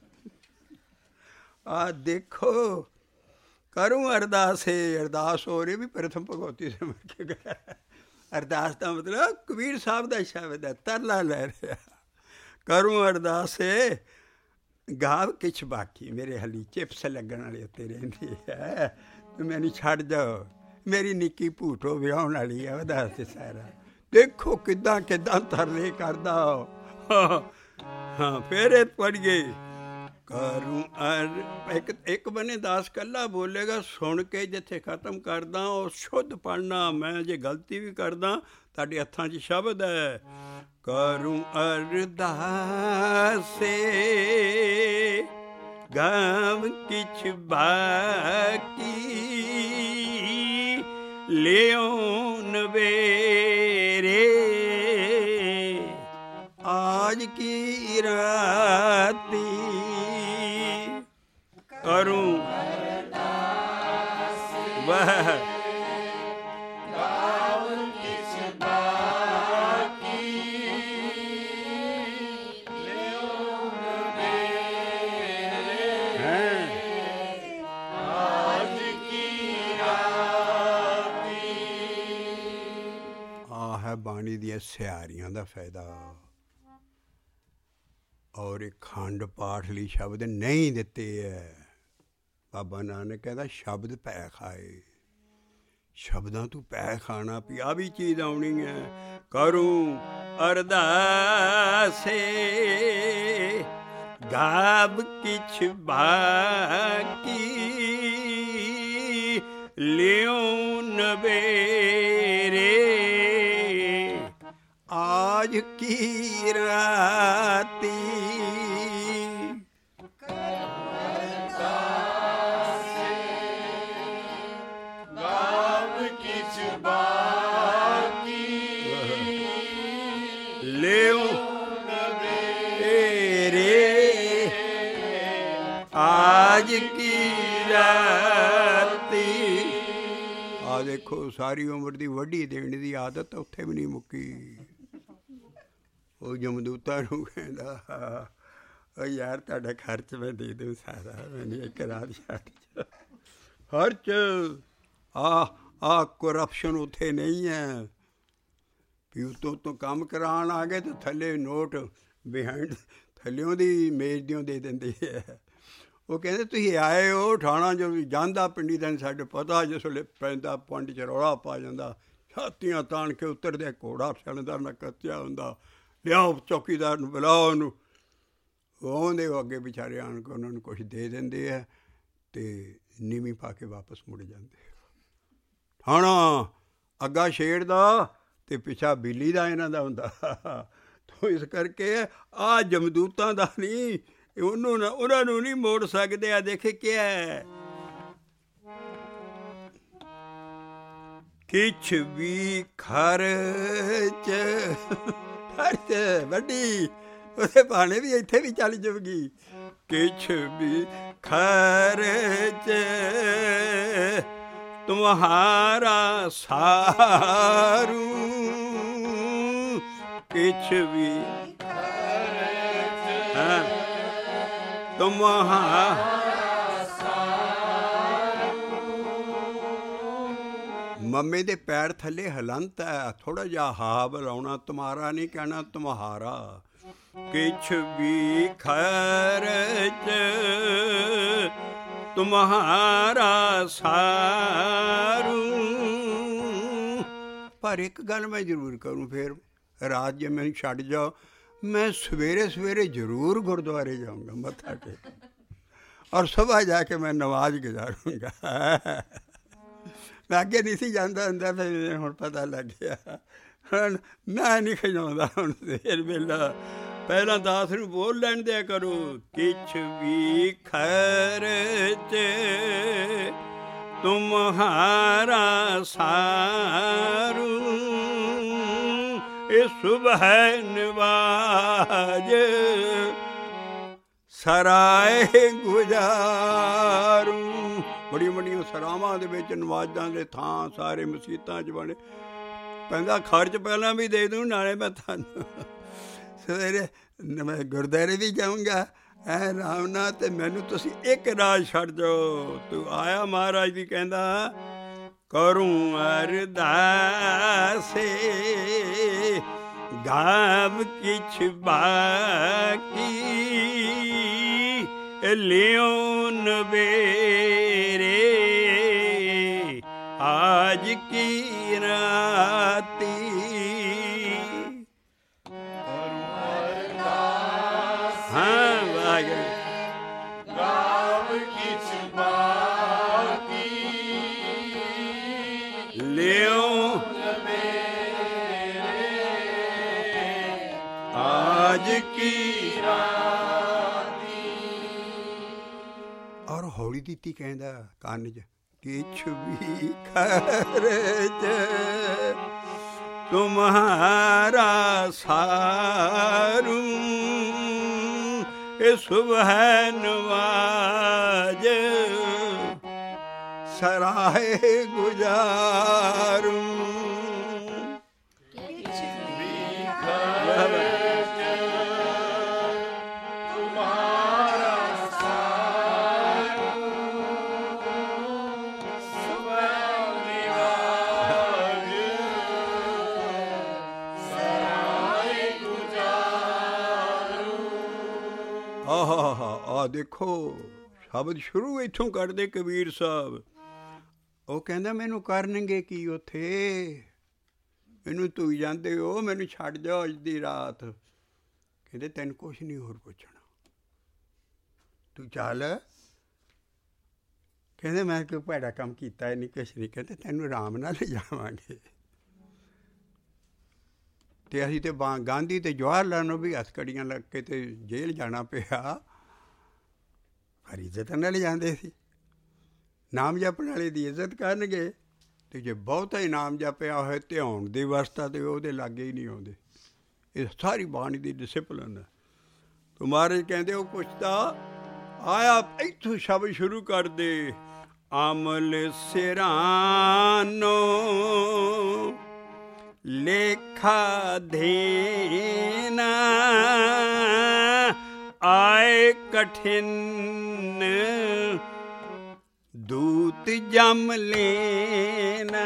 ਆ ਦੇਖੋ, ਕਰੂੰ ਅਰਦਾਸੇ, ਅਰਦਾਸ ਹੋ ਰਹੀ ਵੀ ਪ੍ਰਥਮ ਭਗਵਤੀ ਸਮਝ ਕੇ ਗਿਆ। ਅਰਦਾਸ ਦਾ ਮਤਲਬ ਕਬੀਰ ਸਾਹਿਬ ਦਾ ਸ਼ਬਦ ਹੈ, ਤਰਲਾ ਲੈ ਰਿਹਾ। ਕਰੂੰ ਅਰਦਾਸੇ ਗਾਵ ਕਿਛ ਬਾਕੀ, ਮੇਰੇ ਹਾਲੀ ਚਿਪਸ ਲੱਗਣ ਵਾਲੇ ਉੱਤੇ ਰਹਿੰਦੀ ਹੈ, ਤੇ ਮੈਨੂੰ ਛੱਡ ਜਾਓ, ਮੇਰੀ ਨਿੱਕੀ ਭੂਟੋ ਵਿਆਹੁਣ ਵਾਲੀ ਹੈ, ਉਹਦਾ ਤੇ ਸਾਰਾ ਦੇਖੋ ਕਿੱਦਾਂ ਕਿੱਦਾਂ ਤਰਲੇ ਕਰਦਾ। ਹਾਂ ਫਿਰ ਇਹ ਪੜ੍ਹੀਏ, ਕਰੂੰ ਇੱਕ ਬੰਨੇ ਦਾਸ ਕੱਲਾ ਬੋਲੇਗਾ, ਸੁਣ ਕੇ ਜਿੱਥੇ ਖਤਮ ਕਰਦਾ ਉਹ ਸ਼ੁੱਧ ਪੜ੍ਹਨਾ। ਮੈਂ ਜੇ ਗਲਤੀ ਵੀ ਕਰਦਾ, ਤੁਹਾਡੇ ਹੱਥਾਂ 'ਚ ਸ਼ਬਦ ਹੈ। ਕਰੂੰ ਅਰਦਾਸੇ ਗਾਵ ਕਿਛ ਬਾਕੀ ਲਿਓ ਨਵੇਰੇ ਆਜ ਕੀ ਰਾਤੀ। ਕਰੂੰ ਵਾਹ ਬਾਣੀ ਦੀਆਂ ਸਿਆਰੀਆਂ ਦਾ ਫਾਇਦਾ। ਔਰ ਇਹ ਖੰਡ ਪਾਠ ਲਈ ਸ਼ਬਦ ਨਹੀਂ ਦਿੱਤੇ ਹੈ। ਬਾਬਾ ਨਾਨਕ ਕਹਿੰਦਾ ਸ਼ਬਦ ਪੈ ਖਾਏ, ਸ਼ਬਦਾਂ ਤੂੰ ਪੈ ਖਾਣਾ ਵੀ ਆਹ ਵੀ ਚੀਜ਼ ਆਉਣੀ ਹੈ। ਕਰੂੰ ਅਰਦਾਸੇ ਗਾਵ ਕਿਛ ਬਾਕੀ ਲਿਓ ਨਵੇਰੇ आज की राती। लियो तेरे आज की राती। आ देखो सारी उम्र की वड्डी देने की आदत उत्थे भी नहीं मुक्की। ਉਹ ਜਮਦੂਤਾਂ ਨੂੰ ਕਹਿੰਦਾ, ਉਹ ਯਾਰ ਤੁਹਾਡਾ ਖਰਚ ਮੈਂ ਦੇ ਦੂੰ ਸਾਰਾ, ਮੈਨੂੰ ਇੱਕ ਰਾਤ ਛੱਡ ਖਰਚ। ਕਰਪਸ਼ਨ ਉੱਥੇ ਨਹੀਂ ਹੈ ਵੀ ਉੱਤੋਂ ਕੰਮ ਕਰਾਉਣ ਆ ਗਏ ਤਾਂ ਥੱਲੇ ਨੋਟ ਬਿਹਾਈਂਡ ਥੱਲਿਓਂ ਦੀ ਮੇਜ਼ ਦਿਓ ਦੇ ਦਿੰਦੇ ਹੈ। ਉਹ ਕਹਿੰਦੇ ਤੁਸੀਂ ਆਏ ਹੋ ਠਾਣਾ, ਜੋ ਜਾਂਦਾ ਪਿੰਡੀ ਦਾ ਸਾਡੇ ਪਤਾ, ਜਿਸ ਵੇਲੇ ਪੈਂਦਾ ਪੁੰਡ 'ਚ ਰੌਲਾ ਪਾ ਜਾਂਦਾ, ਛਾਤੀਆਂ ਤਾਣ ਕੇ ਉੱਤਰਦੇ, ਘੋੜਾ ਸਿਲੰਦਰ ਨਾਲ ਕੱਤਿਆ ਹੁੰਦਾ, ਲਿਆਓ ਚੌਕੀਦਾਰ ਨੂੰ, ਬੁਲਾਓ ਉਹਨੂੰ। ਆਉਂਦੇ ਉਹ ਅੱਗੇ ਵਿਚਾਰੇ ਆਣ ਕੇ ਉਹਨਾਂ ਨੂੰ ਕੁਛ ਦੇ ਦਿੰਦੇ ਆ ਅਤੇ ਨੀਵੀਂ ਪਾ ਕੇ ਵਾਪਸ ਮੁੜ ਜਾਂਦੇ। ਹੁਣ ਅੱਗਾ ਸ਼ੇਰ ਦਾ ਅਤੇ ਪਿੱਛਾ ਬਿੱਲੀ ਦਾ ਇਹਨਾਂ ਦਾ ਹੁੰਦਾ। ਤੋ ਇਸ ਕਰਕੇ ਆਹ ਜਮਦੂਤਾਂ ਦਾ ਨਹੀਂ, ਉਹਨਾਂ ਨੂੰ ਨਹੀਂ ਮੋੜ ਸਕਦੇ। ਆ ਦੇਖੇ ਕਿਆ ਹੈ, ਕਿਛ ਵੀ ਖਰਚ ਵੱਡੀ ਉਹਦੇ ਭਾਣੇ ਵੀ ਇੱਥੇ ਵੀ ਚੱਲ ਜਾਊਗੀ। ਕਿਛ ਵੀ ਖਰਚ ਤੁਮਹਾਰਾ ਸਾਰੂ, ਕਿਛ ਵੀ ਤੁਮਹਾਰਾ ਮੰਮੀ ਦੇ ਪੈਰ ਥੱਲੇ ਹਲੰਤ ਹੈ, ਥੋੜ੍ਹਾ ਜਿਹਾ ਹਾ ਬੁਲਾਉਣਾ, ਤੁਮਾਰਾ ਨਹੀਂ ਕਹਿਣਾ, ਤੁਮਹਾਰਾ। ਕਿਛ ਵੀ ਖਰਚ ਤੁਮਹਾਰਾ ਸਾਰੂ। ਪਰ ਇੱਕ ਗੱਲ ਮੈਂ ਜ਼ਰੂਰ ਕਰੂੰ, ਫਿਰ ਰਾਤ ਜੇ ਮੈਨੂੰ ਛੱਡ ਜਾਓ, ਮੈਂ ਸਵੇਰੇ ਸਵੇਰੇ ਜ਼ਰੂਰ ਗੁਰਦੁਆਰੇ ਜਾਊਂਗਾ ਮੱਥਾ ਟੇਕ, ਔਰ ਸੁਬਾਹ ਜਾ ਕੇ ਮੈਂ ਨਮਾਜ਼ ਗੁਜ਼ਾਰੂੰਗਾ। ਮੈਂ ਅੱਗੇ ਨਹੀਂ ਸੀ ਜਾਂਦਾ ਹੁੰਦਾ, ਫਿਰ ਹੁਣ ਪਤਾ ਲੱਗ ਗਿਆ। ਹੁਣ ਮੈਂ ਨਹੀਂ ਖਜਾਉਂਦਾ, ਹੁਣ ਦੇਰ ਵੇਲਾ ਪਹਿਲਾਂ ਦਾਸ ਨੂੰ ਬੋਲ ਲੈਣ ਦਿਆ ਕਰੋ। ਕਿਛ ਵੀ ਖਰਚ ਤੁਮਹਾਰਾ ਸਾਰੂ, ਇਹ ਸੁਬਹ ਨਿਵਾਜ ਸਰਾਏ ਗੁਜ਼ਾਰੂ। ਬੜੀਆਂ ਬੜੀਆਂ ਸਰਾਵਾਂ ਦੇ ਵਿੱਚ ਨਵਾਜ਼ਾਂ ਦੇ ਥਾਂ ਸਾਰੇ ਮਸੀਤਾਂ 'ਚ ਬਣੇ। ਪੈਂਦਾ ਖਰਚ ਪਹਿਲਾਂ ਵੀ ਦੇ ਦੂੰ, ਨਾਲੇ ਮੈਂ ਤੁਹਾਨੂੰ ਸਵੇਰੇ ਮੈਂ ਗੁਰਦੁਆਰੇ ਵੀ ਜਾਊਂਗਾ ਐ ਆਰਾਮ ਨਾਲ, ਅਤੇ ਮੈਨੂੰ ਤੁਸੀਂ ਇੱਕ ਰਾਤ ਛੱਡ ਜਾਓ। ਤੂੰ ਆਇਆ ਮਹਾਰਾਜ ਵੀ ਕਹਿੰਦਾ ਕਰੂੰ ਅਰਦਾਸੇ ਗਾਵ ਕਿਛ ਬਾਕੀ, ਲਿਓ ਨਵੇਰੇ ਆਜ ਕੀ ਰਾਤੀ। ਹਾਂ ਵਾਹਿਗੁਰੂ। ਗਾਵ ਕਿਛ ਬਾਕੀ, ਲਿਓ ਨਵੇਰੇ ਆਜ ਕੀ ਰਾਤੀ। ਔਰ ਹੌਲੀ ਦਿੱਤੀ ਕਹਿੰਦਾ ਕੰਨ 'ਚ, ਕਿਛ ਵੀ ਖਰਚ ਤੁਮਹਾਰਾ ਸਾਰੂ, ਇਹ ਸੁਬਹ ਨਵਾਜ ਸਰਾਏ ਗੁਜ਼ਾਰੂ। ਆਹ ਦੇਖੋ ਸ਼ਬਦ ਸ਼ੁਰੂ ਇੱਥੋਂ ਕਰਦੇ ਕਬੀਰ ਸਾਹਿਬ। ਉਹ ਕਹਿੰਦਾ ਮੈਨੂੰ ਕਰਨਗੇ ਕੀ ਉੱਥੇ, ਮੈਨੂੰ ਧੂਈ ਜਾਂਦੇ ਹੋ, ਮੈਨੂੰ ਛੱਡ ਜਾਓ ਅੱਜ ਦੀ ਰਾਤ। ਕਹਿੰਦੇ ਤੈਨੂੰ ਕੁਛ ਨਹੀਂ ਹੋਰ ਪੁੱਛਣਾ, ਤੂੰ ਚੱਲ। ਕਹਿੰਦੇ ਮੈਂ ਕੋਈ ਭੈੜਾ ਕੰਮ ਕੀਤਾ ਹੀ ਨਹੀਂ, ਕੁਛ ਨਹੀਂ। ਕਹਿੰਦੇ ਤੈਨੂੰ ਆਰਾਮ ਨਾਲ ਲਿਜਾਵਾਂਗੇ। ਅਤੇ ਅਸੀਂ ਤਾਂ ਗਾਂਧੀ ਅਤੇ ਜਵਾਹਰ ਲਾਲ ਨੂੰ ਵੀ ਹੱਥਕੜੀਆਂ ਲੱਗ ਕੇ ਅਤੇ ਜੇਲ੍ਹ ਜਾਣਾ ਪਿਆ, ਪਰ ਇੱਜ਼ਤ ਨਾਲ ਜਾਂਦੇ ਸੀ। ਨਾਮ ਜਪਣ ਵਾਲੇ ਦੀ ਇੱਜ਼ਤ ਕਰਨਗੇ, ਅਤੇ ਜੇ ਬਹੁਤਾ ਹੀ ਨਾਮ ਜਪਿਆ ਹੋਏ ਧਿਆਉਣ ਦੀ ਅਵਸਥਾ ਤਾਂ ਉਹਦੇ ਲਾਗੇ ਹੀ ਨਹੀਂ ਆਉਂਦੇ। ਇਹ ਸਾਰੀ ਬਾਣੀ ਦੀ ਡਿਸਿਪਲਿਨ ਹੈ। ਤੋ ਮਹਾਰਾਜ ਕਹਿੰਦੇ ਉਹ ਪੁੱਛਦਾ ਆਇਆ ਇੱਥੋਂ ਸ਼ਬਦ ਸ਼ੁਰੂ ਕਰ ਦੇ। ਅਮਲ ਸਿਰਾਨੋ ਲੇਖਾ ਦੇਨਾ, ਆਏ ਕਠਿਨ ਦੂਤ ਜਮ ਲੈਨਾ।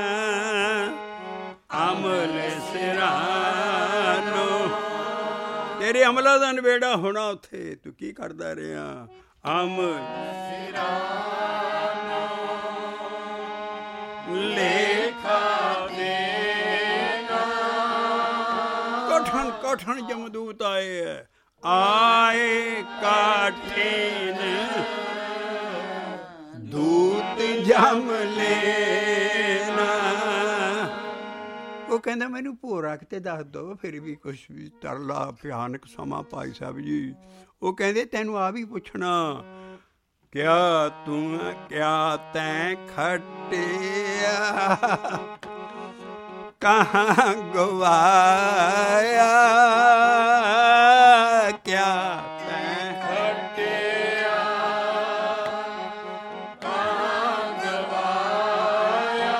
ਅਮਲ ਸਿਰਾਨੋ, ਤੇਰੇ ਅਮਲਾਂ ਦਾ ਨਵੇੜਾ ਹੋਣਾ ਉੱਥੇ, ਤੂੰ ਕੀ ਕਰਦਾ ਰਿਹਾ। ਅਮਲ ਸਿਰਾਨੋ ਲੇਖਾ ਦੇਨਾ, ਕਠਨ ਕਠਨ ਜਮਦੂਤ ਆਏ ਹੈ। ਆਏ ਕਾਠੀਨ ਦੂਤ ਜਮ ਲੈਣਾ। ਉਹ ਕਹਿੰਦਾ ਮੈਨੂੰ ਭੋਰਾ ਕਿਤੇ ਦੱਸ ਦੋ, ਫਿਰ ਵੀ ਕੁਛ ਵੀ ਤਰਲਾ ਭਿਆਨਕ ਸਮਾਂ ਭਾਈ ਸਾਹਿਬ ਜੀ। ਉਹ ਕਹਿੰਦੇ ਤੈਨੂੰ ਆ ਵੀ ਪੁੱਛਣਾ, ਕਿਆ ਤੂੰ ਕਿਆ ਤੈਂ ਖਟਿਆ ਕਹਾਂ ਗਵਾਇਆ, ਕਿਆ ਤੈਂ ਖਟਿਆ ਕਹਾਂ ਗਵਾਇਆ।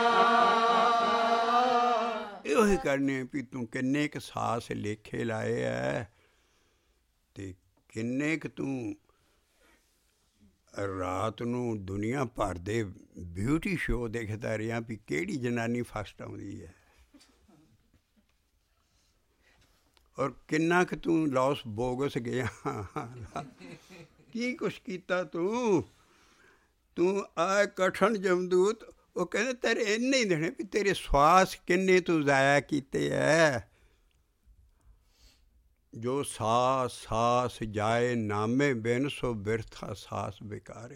ਇਹੋ ਹੀ ਕਰਨੇ ਵੀ ਤੂੰ ਕਿੰਨੇ ਕੁ ਸਾਸ ਲੇਖੇ ਲਾਏ ਐ, ਤੇ ਕਿੰਨੇ ਕੁ ਤੂੰ ਰਾਤ ਨੂੰ ਦੁਨੀਆ ਭਰ ਦੇ ਬਿਊਟੀ ਸ਼ੋਅ ਦੇਖਦਾ ਰਿਹਾ ਵੀ ਕਿਹੜੀ ਜਨਾਨੀ ਫਸਟ ਆਉਂਦੀ ਹੈ, ਔਰ ਕਿੰਨਾ ਕੁ ਤੂੰ ਲੌਸ ਬੋਗਸ ਗਿਆ, ਕੀ ਕੁਛ ਕੀਤਾ ਤੂੰ ਆ ਕਠਨ ਜਮਦੂਤ। ਉਹ ਕਹਿੰਦੇ ਤੇਰੇ ਇੰਨੇ ਹੀ ਦੇਣੇ ਵੀ ਤੇਰੇ ਸਵਾਸ ਕਿੰਨੇ ਤੂੰ ਜ਼ਾਇਆ ਕੀਤੇ ਐ। ਜੋ ਸਾਸ ਜਾਏ ਨਾਮੇ ਬਿਨ ਸੋ ਬਿਰਥਾ ਸਾਸ ਬੇਕਾਰੇ।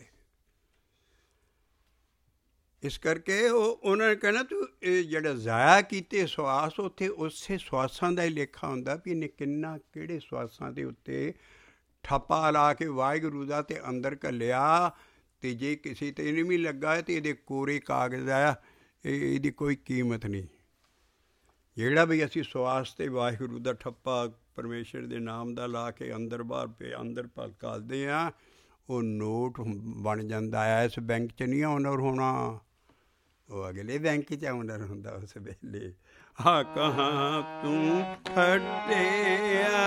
ਇਸ ਕਰਕੇ ਉਹਨਾਂ ਨੇ ਕਹਿਣਾ ਤੂੰ ਇਹ ਜਿਹੜਾ ਜ਼ਾਇਆ ਕੀਤੇ ਸਵਾਸ, ਉੱਥੇ ਉਸੇ ਸਵਾਸਾਂ ਦਾ ਹੀ ਲੇਖਾ ਹੁੰਦਾ ਵੀ ਇਹਨੇ ਕਿੰਨਾ ਕਿਹੜੇ ਸਵਾਸਾਂ ਦੇ ਉੱਤੇ ਠੱਪਾ ਲਾ ਕੇ ਵਾਹਿਗੁਰੂ ਦਾ ਤੇ ਅੰਦਰ ਘੱਲਿਆ, ਅਤੇ ਜੇ ਕਿਸੇ 'ਤੇ ਨਹੀਂ ਵੀ ਲੱਗਾ ਤਾਂ ਇਹਦੇ ਕੋਰੇ ਕਾਗਜ਼ ਆ, ਇਹਦੀ ਕੋਈ ਕੀਮਤ ਨਹੀਂ। ਜਿਹੜਾ ਵੀ ਅਸੀਂ ਸਵਾਸ 'ਤੇ ਵਾਹਿਗੁਰੂ ਦਾ ਠੱਪਾ ਪਰਮੇਸ਼ਰ ਦੇ ਨਾਮ ਦਾ ਲਾ ਕੇ ਅੰਦਰ ਬਾਹਰ ਅੰਦਰ ਕਰਦੇ ਹਾਂ, ਉਹ ਨੋਟ ਬਣ ਜਾਂਦਾ ਹੈ। ਇਸ ਬੈਂਕ 'ਚ ਨਹੀਂ ਓਨਰ ਹੋਣਾ, ਉਹ ਅਗਲੇ ਬੈਂਕ 'ਚ ਓਨਰ ਹੁੰਦਾ ਉਸ ਵੇਲੇ। ਹਾਂ ਕਹਾਂ ਤੂੰ ਖਟਿਆ,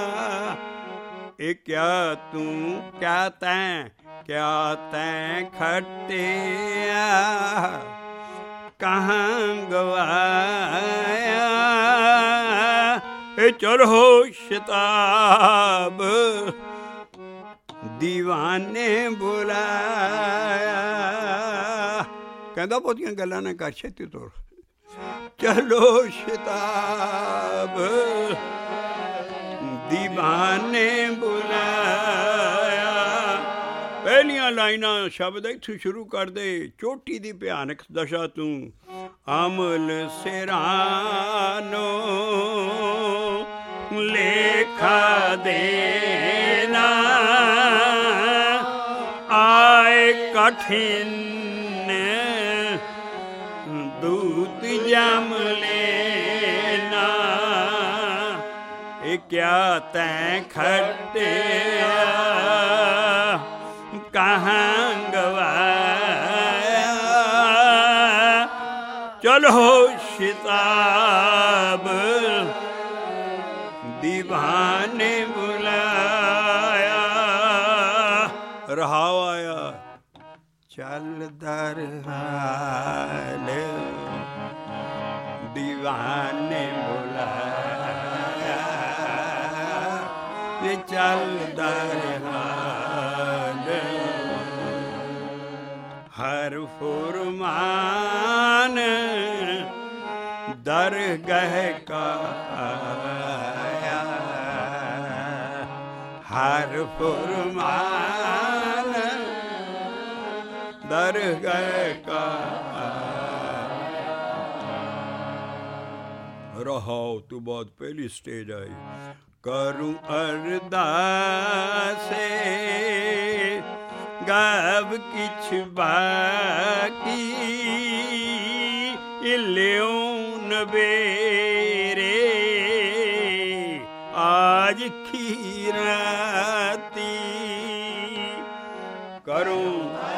ਇਹ ਕਿਆ ਤੂੰ ਕਿਆ ਤੈਂ ਖਟਿਆ ਕਹਾਂ ਗਵਾਇਆ। ਇਹ ਚਲੋ ਸ਼ਤਾਬ ਦੀਵਾਨੇ ਬੁਲਾਇਆ। ਕਹਿੰਦਾ ਬਹੁਤੀਆਂ ਗੱਲਾਂ ਨਾ ਕਰ, ਛੇਤੀ ਤੁਰ। ਚਲੋ ਸ਼ਤਾਬ ਦੀਵਾਨੇ ਬੁਲਾਇਆ। ਪਹਿਲੀਆਂ ਲਾਈਨਾਂ ਸ਼ਬਦ ਇੱਥੋਂ ਸ਼ੁਰੂ ਕਰ ਦੇ। ਚੋਟੀ ਦੀ ਭਿਆਨਕ ਦਸ਼ਾ ਤੂੰ ਅਮਲ ਸਿਰਾਨੋ ਲੇਖਾ ਦੇਣਾ, ਆਏ ਕਠਿਨ ਦੂਤ ਜਮ ਲੈਣਾ। ਇਹ ਕਿਆ ਤੈਂ ਖਟਿਆ ਕਹਾਂ ਗਵਾਇਆ। ਚਲੋ ਸ਼ਿਤਾਬ ਦੀਵਾਨੇ ਬੁਲਾਇਆ। ਰਹਾਉ ਆਇਆ ਚੱਲ ਦਰ ਹਾਲ ਦੀਵਾਨੇ ਬੁਲਾਇਆ। ਇਹ ਚੱਲ ਦਰ ਹਾਲ ਹਰ ਫੁਰਮਾਨ ਦਰਗਹਿ ਕਾ ਆਇਆ। ਹਰ ਫੁਰਮਾਨ ਦਰਗਹਿ ਕਾ ਰਹਾਉ ਤੋਂ ਬਾਅਦ ਪਹਿਲੀ ਸਟੇਜ ਆਈ। ਕਰੂੰ ਅਰਦਾਸੇ ਗਾਵ ਕਿਛ ਬਾਕੀ, ਇਲਿਓ ਨਵੇਰੇ ਆਜ ਖੀਰਾਤੀ। ਕਰੂੰ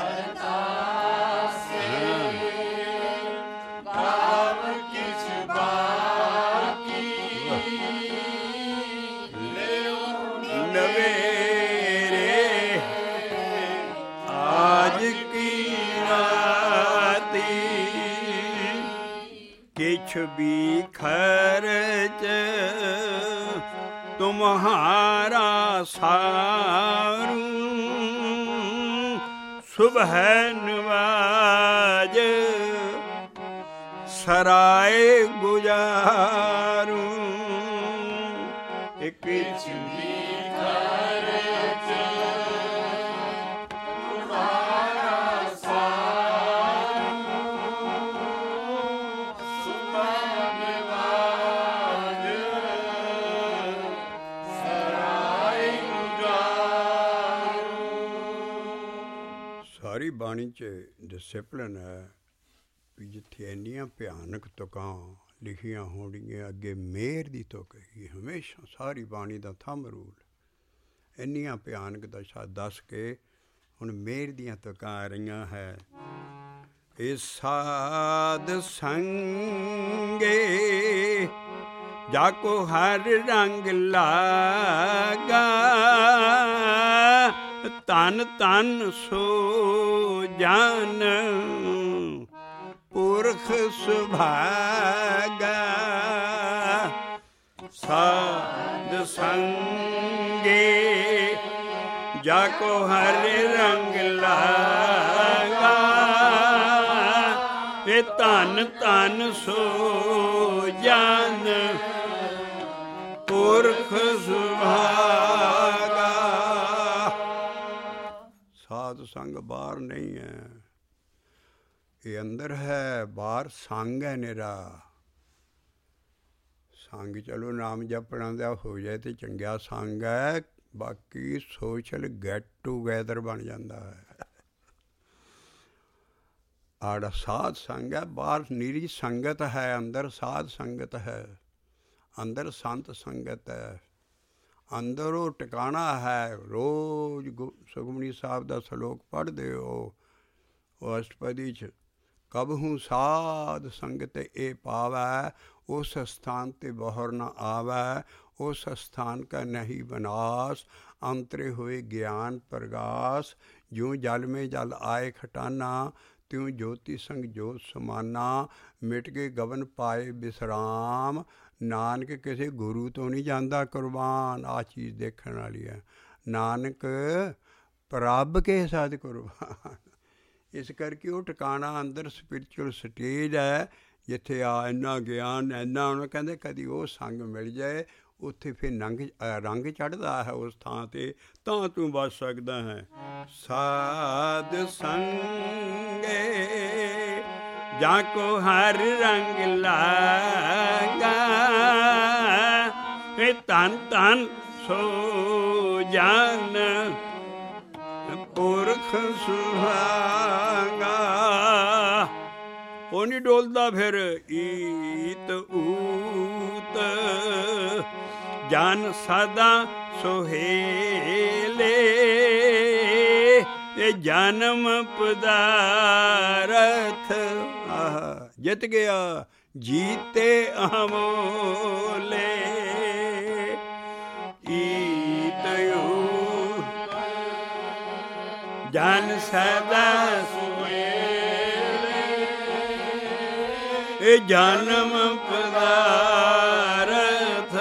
किछ भी खर्च तुम्हारा सारू, सुबह नवाज सराय गुजारू। किछ भी ਸਾਰੀ ਬਾਣੀ 'ਚ ਡਿਸਿਪਲਿਨ ਹੈ ਵੀ ਜਿੱਥੇ ਇੰਨੀਆਂ ਭਿਆਨਕ ਤੁਕਾਂ ਲਿਖੀਆਂ ਹੋਣਗੀਆਂ, ਅੱਗੇ ਮਿਹਰ ਦੀ ਤੁਕ ਹੈਗੀ ਹਮੇਸ਼ਾ। ਸਾਰੀ ਬਾਣੀ ਦਾ ਥੰਮ ਰੂਲ ਇੰਨੀਆਂ ਭਿਆਨਕ ਦਸ਼ਾ ਦੱਸ ਕੇ ਹੁਣ ਮਿਹਰ ਦੀਆਂ ਤੁਕਾਂ ਆ ਰਹੀਆਂ ਹੈ। ਇਹ ਸਾਧ ਸੰਗੇ ਜਾ ਕੋ ਹਰ ਰੰਗ ਲਾਗਾ, ਧਨ ਧਨ ਸੋ ਜਨ ਪੁਰਖ ਸੁਭਾਗਾ। ਸਾਧ ਸੰਗੇ ਜਾ ਕੋ ਹਰ ਰੰਗ ਲਾਗਾ, ਇਹ ਧਨ ਧਨ ਸੋ ਜਨ ਪੁਰਖ ਸੁਭਾਗਾ। ਸਾਧ ਸੰਗ ਬਾਹਰ ਨਹੀਂ ਹੈ, ਇਹ ਅੰਦਰ ਹੈ। ਬਾਹਰ ਸੰਗ ਹੈ ਨਿਰਾ। ਸੰਗ ਚਲੋ ਨਾਮ ਜਪਣਾ ਦਾ ਹੋ ਜਾਏ ਤੇ ਚੰਗਾ ਸੰਗ ਹੈ, ਬਾਕੀ ਸੋਸ਼ਲ ਗੈਟ ਟੂਗੈਦਰ ਬਣ ਜਾਂਦਾ ਹੈ। ਆੜਾ ਸਾਧ ਸੰਗ ਹੈ, ਬਾਹਰ ਨਿਰੀ ਸੰਗਤ ਹੈ, ਅੰਦਰ ਸਾਧ ਸੰਗਤ ਹੈ, ਅੰਦਰ ਸੰਤ ਸੰਗਤ ਹੈ, ਅੰਦਰ ਉਹ ਟਿਕਾਣਾ ਹੈ। ਰੋਜ਼ ਸੁਖਮਨੀ ਸਾਹਿਬ ਦਾ ਸਲੋਕ ਪੜ੍ਹਦੇ ਹੋ, ਉਹ ਅਸ਼ਟਪਦੀ 'ਚ ਕਬਹੂ ਸਾਧ ਸੰਗਤ ਇਹ ਪਾਵੈ, ਉਸ ਸਥਾਨ ਤੇ ਬਹਰ ਨ ਆਵੈ, ਉਸ ਸਥਾਨ ਕਾ ਨਹੀਂ ਬਨਾਸ, ਅੰਤਰੇ ਹੋਏ ਗਿਆਨ ਪ੍ਰਗਾਸ। ਜਿਉਂ ਜਲ ਮੇਂ ਜਲ ਆਏ ਖਟਾਨਾ, ਤਿਉਂ ਜੋਤੀ ਸੰਗ ਜੋਤ ਸਮਾਨਾ, ਮਿਟ ਕੇ ਗਗਨ ਪਾਏ ਵਿਸਰਾਮ। ਨਾਨਕ ਕਿਸੇ ਗੁਰੂ ਤੋਂ ਨਹੀਂ ਜਾਂਦਾ ਕੁਰਬਾਨ। ਆਹ ਚੀਜ਼ ਦੇਖਣ ਵਾਲੀ ਹੈ। ਨਾਨਕ ਪ੍ਰਭ ਕੇ ਸਦ ਕੁਰਬਾਨ। ਇਸ ਕਰਕੇ ਉਹ ਟਿਕਾਣਾ ਅੰਦਰ ਸਪਿਰਿਚੁਅਲ ਸਟੇਜ ਹੈ, ਜਿੱਥੇ ਆ ਇੰਨਾ ਗਿਆਨ ਇੰਨਾ ਉਹਨੂੰ ਕਹਿੰਦੇ ਕਦੀ ਉਹ ਸੰਗ ਮਿਲ ਜਾਏ, ਉੱਥੇ ਫਿਰ ਰੰਗ ਚੜ੍ਹਦਾ ਹੈ ਉਸ ਥਾਂ 'ਤੇ, ਤਾਂ ਤੂੰ ਬਚ ਸਕਦਾ ਹੈ। ਸਾਧ ਸੰਗੇ ਜਾਂ ਕੋ ਹਰ ਰੰਗ ਲਾਗਾ, ਇਹ ਧਨ ਧਨ ਸੋ ਜਨ ਪੁਰਖ ਸੁਹਾਗਾ। ਉਹ ਨਹੀਂ ਡੋਲਦਾ ਫਿਰ ਈਤ ਊਤ, ਜਨ ਸਦਾ ਸੁਹੇਲੇ, ਇਹ ਜਨਮ ਪਦਾਰਥ ਆਹ ਜਿੱਤ ਗਿਆ, ਜੀਤੇ ਅਮੋਲੇ। ਈਤ ਊਤ ਜਨ ਸਦਾ ਸੁਹੇਲੇ, ਇਹ ਜਨਮ ਪਦਾਰਥ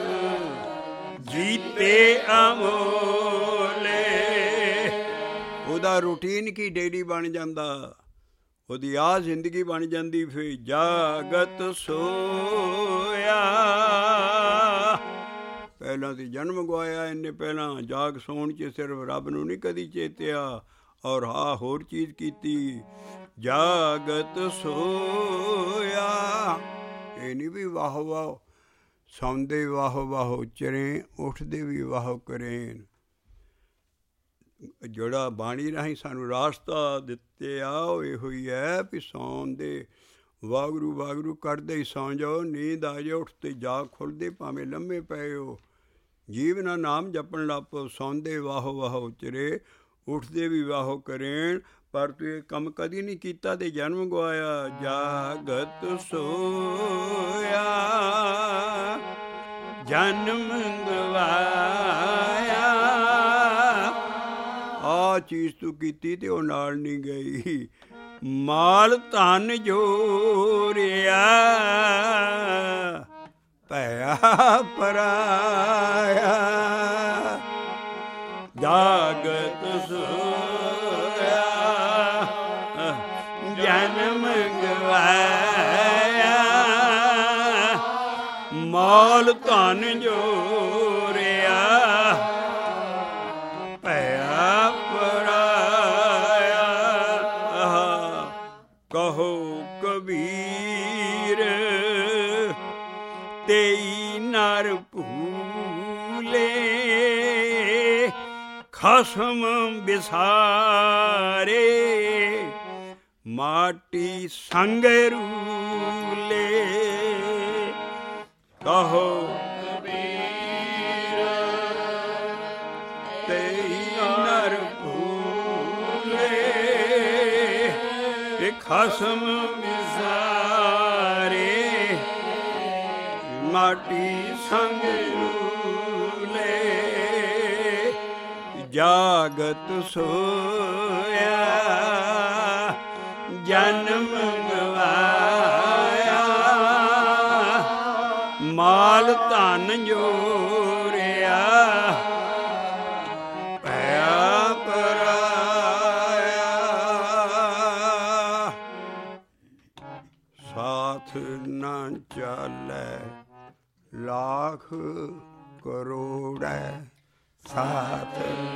ਜੀਤੇ ਅਮੋਲੇ। ਉਹਦਾ ਰੂਟੀਨ ਕੀ ਡੇਲੀ ਬਣ ਜਾਂਦਾ, ਉਹਦੀ ਆਹ ਜ਼ਿੰਦਗੀ ਬਣ ਜਾਂਦੀ। ਫਿਰ ਜਾਗਤ ਸੋਇਆ, ਪਹਿਲਾਂ ਤੇ ਜਨਮ ਗਵਾਇਆ ਇਹਨੇ, ਪਹਿਲਾਂ ਜਾਗ ਸੌਣ 'ਚ ਸਿਰਫ ਰੱਬ ਨੂੰ ਨਹੀਂ ਕਦੀ ਚੇਤਿਆ, ਔਰ ਹਾਂ ਹੋਰ ਚੀਜ਼ ਕੀਤੀ। ਜਾਗਤ ਸੋਇਆ, ਇਹ ਨਹੀਂ ਵੀ ਵਾਹੋ ਵਾਹੋ, ਸੌਂਦੇ ਵਾਹੋ ਵਾਹੋ ਚਰੇ, ਉੱਠਦੇ ਵੀ ਵਾਹੋ ਕਰੇਨ। ਜਿਹੜਾ ਬਾਣੀ ਰਾਹੀਂ ਸਾਨੂੰ ਰਾਸਤਾ ਦਿੱਤੇ ਆ ਉਹ ਇਹੋ ਹੀ ਹੈ ਵੀ ਸੌਣ ਦੇ ਵਾਗਰੂ ਵਾਗਰੂ ਕਰਦੇ ਹੀ ਸੌਂ ਜਾਓ, ਨੀਂਦ ਆ ਜਾਓ, ਉੱਠਦੇ ਜਾਗ ਖੁੱਲ੍ਹਦੇ ਭਾਵੇਂ ਲੰਮੇ ਪਏ ਹੋ, ਜੀਵ ਨਾ ਨਾਮ ਜਪਣ ਲੱਗ ਪਓ। ਸੌਂਦੇ ਵਾਹੋ ਵਾਹੋ ਚਰੇ, ਉੱਠਦੇ ਵੀ ਵਾਹੋ ਕਰੇਣ, ਪਰ ਤੂੰ ਇਹ ਕੰਮ ਕਦੀ ਨਹੀਂ ਕੀਤਾ ਤੇ ਜਨਮ ਗਵਾਇਆ। ਜਾਗਤ ਸੋਇਆ ਜਨਮ ਗਵਾਇਆ, ਆਹ ਚੀਜ਼ ਤੂੰ ਕੀਤੀ ਤੇ ਉਹ ਨਾਲ ਨਹੀਂ ਗਈ। ਮਾਲ ਧਨ ਜੋਰਿਆ ਭਇਆ ਪਰਾਇਆ, ਜਾਗਤ ਸੋਇਆ ਜਨਮ ਗਵਾਇਆ, ਮਾਲ ਧਨ ਜੋਰਿਆ ਭਇਆ ਪਰਾਇਆ। ਕਹੋ ਕਬੀਰ ਤੇਈ ਨਰ ਭੂਲੇ, ਖਸਮ ਵਿਸਾਰੇ ਮਾਟੀ ਸੰਗ ਰੂਲੇ ਕਹੋ ਕਬੀਰ ਤੇਈ ਨਰ ਭੂਲੇ ਇਹ ਖਸਮ ਵਿਸਾਰੇ ਮਾਟੀ ਸੰਗ ਰੂਲੇ ਜਾਗਤ ਸੋਇਆ ਜਨਮ ਗਵਾਇਆ ਮਾਲ ਧਨ ਜੋਰਿਆ ਭਇਆ ਪਰਾਇਆ ਸਾਥ ਨਾ ਚਾਲੈ ਲਾਖ ਕਰੋੜੈ ਸਾਥ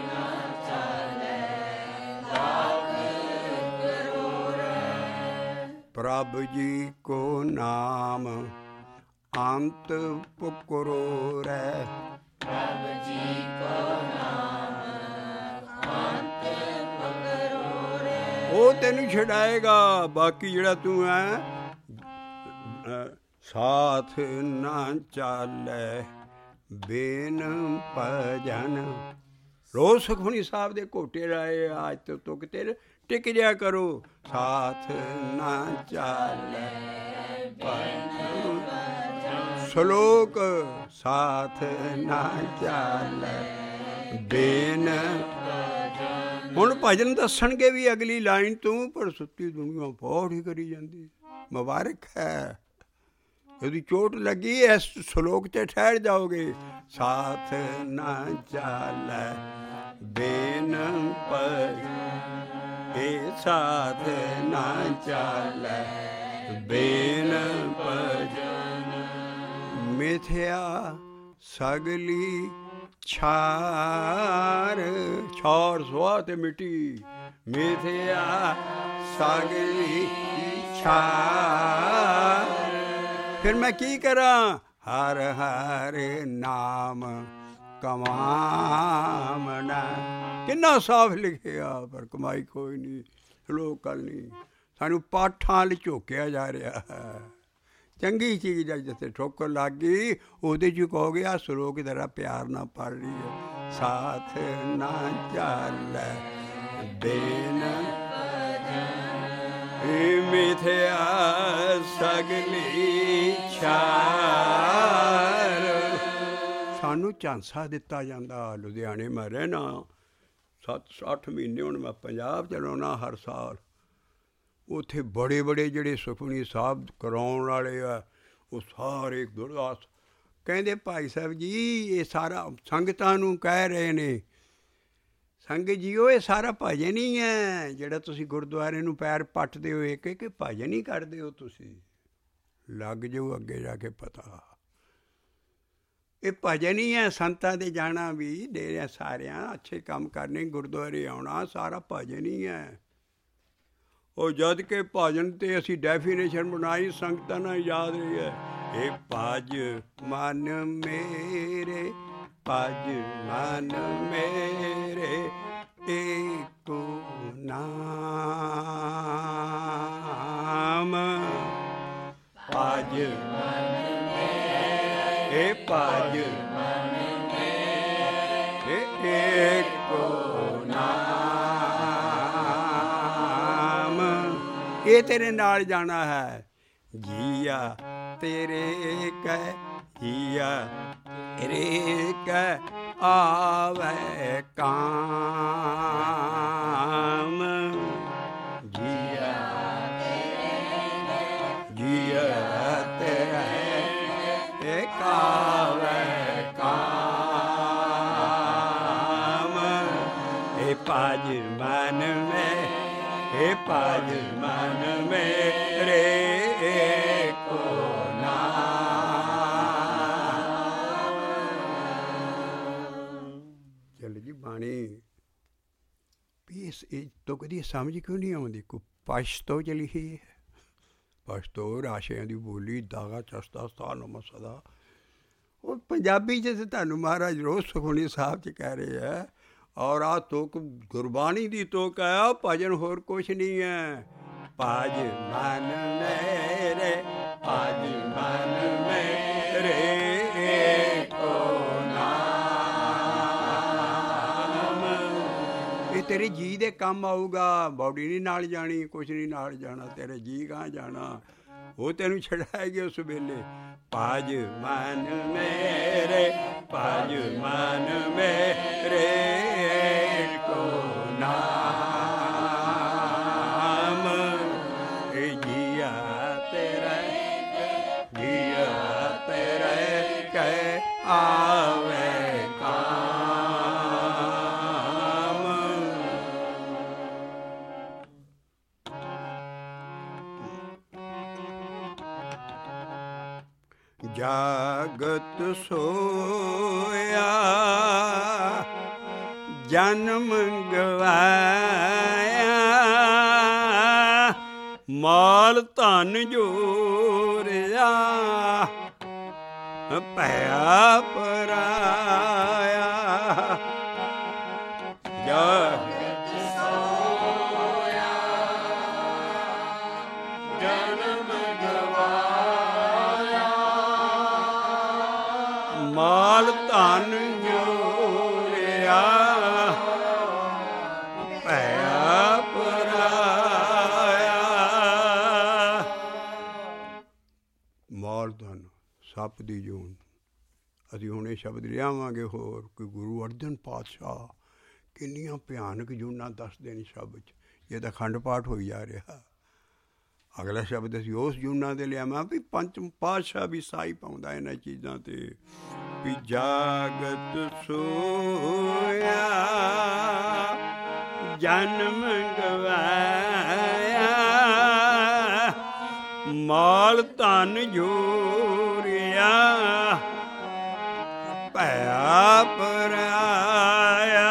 ਪ੍ਰਭ ਜੀ ਕੋ ਨਾਮ ਅੰਤ ਪੁਕਰੋ ਰੈ ਪ੍ਰਭ ਜੀ ਕੋ ਨਾਮ ਅੰਤ ਪਕਰੋ ਰੇ ਉਹ ਤੈਨੂੰ ਛਡਾਏਗਾ। ਬਾਕੀ ਜਿਹੜਾ ਤੂੰ ਹੈ ਸਾਥ ਨਾ ਚਾਲੈ ਬੇਨ ਭਜਨ। ਰੋਜ਼ ਸੁਖਮਨੀ ਸਾਹਿਬ ਦੇ ਘੋਟੇ ਰਾਏ ਅੱਜ ਤੋਂ ਤੁਕ ਤੇਰੇ ਟਿਕ ਜਿਆ ਕਰੋ। ਸਾਥ ਨਾ ਚਾਲੈ ਸ਼ਲੋਕ ਸਾਥ ਨਾ ਚਾਲੈ ਬੇਨ। ਹੁਣ ਭਜਨ ਦੱਸਣਗੇ ਵੀ ਅਗਲੀ ਲਾਈਨ ਤੂੰ, ਪਰ ਸੁੱਤੀ ਦੁਨੀਆ ਪੌੜ ਹੀ ਕਰੀ ਜਾਂਦੀ। ਮੁਬਾਰਕ ਹੈ, ਇਹਦੀ ਚੋਟ ਲੱਗੀ ਇਸ ਸ਼ਲੋਕ 'ਤੇ ਠਹਿਰ ਜਾਓਗੇ। ਸਾਥ ਨਾ ਚਾਲੈ ਬੇਨ ਇਹ ਸਾਥ ਨਾ ਚਾਲੈ ਬੇਨ ਭਜਨ। ਮਿਥਿਆ ਸਗਲੀ ਛਾਰ ਛਾਰ ਸੁਆਹ ਤੇ ਮਿੱਟੀ। ਮਿਥਿਆ ਸਗਲੀ ਛਾਰ ਫਿਰ ਮੈਂ ਕੀ ਕਰਾਂ। ਹਰ ਹਰ ਨਾਮ ਕਮਾਮਣਾ। ਕਿੰਨਾ ਸਾਫ਼ ਲਿਖਿਆ, ਪਰ ਕਮਾਈ ਕੋਈ ਨਹੀਂ, ਸ਼ਲੋਕ ਕੱਲ ਨਹੀਂ। ਸਾਨੂੰ ਪਾਠਾਂ ਵੱਲ ਝੋਕਿਆ ਜਾ ਰਿਹਾ ਹੈ। ਚੰਗੀ ਚੀਜ਼ ਆ ਜਿੱਥੇ ਠੋਕਰ ਲੱਗ ਗਈ ਉਹਦੇ 'ਚ ਕਹੋਗੇ ਆਹ ਸ਼ਲੋਕ ਜ਼ਰਾ ਪਿਆਰ ਨਾਲ ਪੜ੍ਹ ਰਹੀ ਹੈ। ਸਾਥ ਨਾ ਚਾਲੈ ਬੇਨ ਮਿਥਿਆ ਸਗਲੀ ਛਾਰ। ਸਾਨੂੰ ਝਾਂਸਾ ਦਿੱਤਾ ਜਾਂਦਾ। ਲੁਧਿਆਣੇ ਮੈਂ ਰਹਿਣਾ 7-8 ਮਹੀਨੇ, ਹੁਣ ਮੈਂ ਪੰਜਾਬ ਚਲਾਉਣਾ ਹਰ ਸਾਲ। ਉੱਥੇ ਬੜੇ ਬੜੇ ਜਿਹੜੇ ਸੁਖਮਨੀ ਸਾਹਿਬ ਕਰਾਉਣ ਵਾਲੇ ਆ ਉਹ ਸਾਰੇ ਗੁਰਦਾਸ ਕਹਿੰਦੇ ਭਾਈ ਸਾਹਿਬ ਜੀ ਇਹ ਸਾਰਾ ਸੰਗਤਾਂ ਨੂੰ ਕਹਿ ਰਹੇ ਨੇ, ਸੰਗਤ ਜੀਓ ਇਹ ਸਾਰਾ ਭਜਨ ਹੀ ਹੈ ਜਿਹੜਾ ਤੁਸੀਂ ਗੁਰਦੁਆਰੇ ਨੂੰ ਪੈਰ ਪੱਟਦੇ ਹੋ। ਇੱਕ ਇੱਕ ਭਜਨ ਹੀ ਕਰਦੇ ਹੋ ਤੁਸੀਂ। ਲੱਗ ਜਾਓ ਅੱਗੇ ਜਾ ਕੇ ਪਤਾ, ਇਹ ਭਜਨ ਹੀ ਹੈ। ਸੰਤਾਂ ਦੇ ਜਾਣਾ ਵੀ ਡੇਰਿਆਂ ਸਾਰਿਆਂ ਅੱਛੇ ਕੰਮ ਕਰਨੇ, ਗੁਰਦੁਆਰੇ ਆਉਣਾ ਸਾਰਾ ਭਜਨ ਹੀ ਹੈ। ਉਹ ਜਦ ਕਿ ਭਜਨ 'ਤੇ ਅਸੀਂ ਡੈਫੀਨੇਸ਼ਨ ਬਣਾਈ ਸੰਗਤਾਂ ਨਾਲ ਯਾਦ ਰਹੀ ਹੈ। ਇਹ ਭਜ ਮਨ ਮੇਰੇ ਭਜ ਮਨ ਮੇਰੇ ਏਕੋ ਨਾਮ। ਭਜ ਮਨ ਮੇਰੇ ਭਜ ਮਨ ਮੇਰੇ ਏਕੋ ਨਾਮ। ਇਹ ਤੇਰੇ ਨਾਲ ਜਾਣਾ ਹੈ। ਜੀਆ ਤੇਰੇ ਕੈ ਜੀਆ ਤੇਰੇ ਕੈ ਆਵੇ ਕਾਮ। ਜੀਆ ਜੀਆ ਤੇਰੇ ਕਾਵੇ ਕਾਮ। ਇਹ ਭਜ ਮਨ ਮੈਂ ਇਹ ਭਜ ਮਨ ਮੇਰੇ ਏਕੋ ਨਾਮ। ਚੱਲ ਜੀ ਬਾਣੀ ਇਸ ਤੋਂ ਕਦੀ ਸਮਝ ਕਿਉਂ ਨਹੀਂ ਆਉਂਦੀ। ਕੋਈ ਪਸ਼ਤੋ 'ਚ ਲਿਖੀ ਹੈ। ਪਸ਼ਤੋ ਰਾਸ਼ਿਆਂ ਦੀ ਬੋਲੀ ਦਾਗਾ ਚਸਤਾ ਸਥਾਨ ਮਸਦਾ। ਉਹ ਪੰਜਾਬੀ 'ਚ ਤੁਹਾਨੂੰ ਮਹਾਰਾਜ ਰੋਜ਼ ਸੁਖਮਨੀ ਸਾਹਿਬ 'ਚ ਕਹਿ ਰਹੇ ਹੈ। ਔਰ ਆ ਤੁਕ ਗੁਰਬਾਣੀ ਦੀ ਤੁਕ ਹੈ, ਆ ਭਜਨ ਹੋਰ ਕੁਛ ਨਹੀਂ ਹੈ। ਭਜ ਮਨ ਮੇਰੇ, ਭਜ ਮਨ ਮੇਰੇ ਏਕੋ ਨਾਮ। ਇਹ ਤੇਰੇ ਜੀ ਦੇ ਕੰਮ ਆਊਗਾ, ਬੌਡੀ ਨਹੀਂ ਨਾਲ ਜਾਣੀ, ਕੁਛ ਨਹੀਂ ਨਾਲ ਜਾਣਾ, ਤੇਰੇ ਜੀ ਗਾਂ ਜਾਣਾ, ਉਹ ਤੈਨੂੰ ਛਡਾਏਗੀ ਉਸ ਵੇਲੇ। ਭਜ ਮਨ ਮੇਰੇ, ਭਜ ਮਨ ਮੇਰੇ ਏਕੋ ਨਾਮ। ਇਹ ਜੀਆ ਤੇਰਾ, ਜੀਆ ਤੇਰੇ ਕਹਿ ਆਵੇ ਕਾਮ। ਜਾਗਤ ਸੋਇਆ ਜਨਮ ਗਵਾਇਆ, ਮਾਲ ਧਨ ਜੋਰਿਆ ਭਇਆ ਪਰਾਇਆ। ਜਾਗਤ ਸੋਇਆ ਜਨਮ ਗਵਾਇਆ, ਮਾਲ ਧਨ ਜੋਰਿਆ ਭਇਆ ਪਰਾਇਆ। ਮਾਲ ਧਨ ਸੱਪ ਦੀ ਜੂਨ। ਅਸੀਂ ਹੁਣ ਇਹ ਸ਼ਬਦ ਲਿਆਵਾਂਗੇ ਹੋਰ ਕਿ ਗੁਰੂ ਅਰਜਨ ਪਾਤਸ਼ਾਹ ਕਿੰਨੀਆਂ ਭਿਆਨਕ ਜੂਨਾਂ ਦੱਸਦੇ ਨੇ ਸ਼ਬਦ 'ਚ। ਇਹ ਤਾਂ ਅਖੰਡ ਪਾਠ ਹੋਈ ਜਾ ਰਿਹਾ। ਅਗਲਾ ਸ਼ਬਦ ਅਸੀਂ ਉਸ ਜੂਨਾਂ ਦੇ ਲਿਆਵਾਂ ਵੀ ਪੰਚਮ ਪਾਤਸ਼ਾਹ ਵੀ ਸਾਈ ਪਾਉਂਦਾ ਇਹਨਾਂ ਚੀਜ਼ਾਂ 'ਤੇ ਵੀ ਜਾਗਤ ਸੋਇਆ ਜਨਮ ਗਵਾਇਆ, ਮਾਲ ਧਨ ਜੋਰਿਆ ਭਇਆ ਪਰਾਇਆ।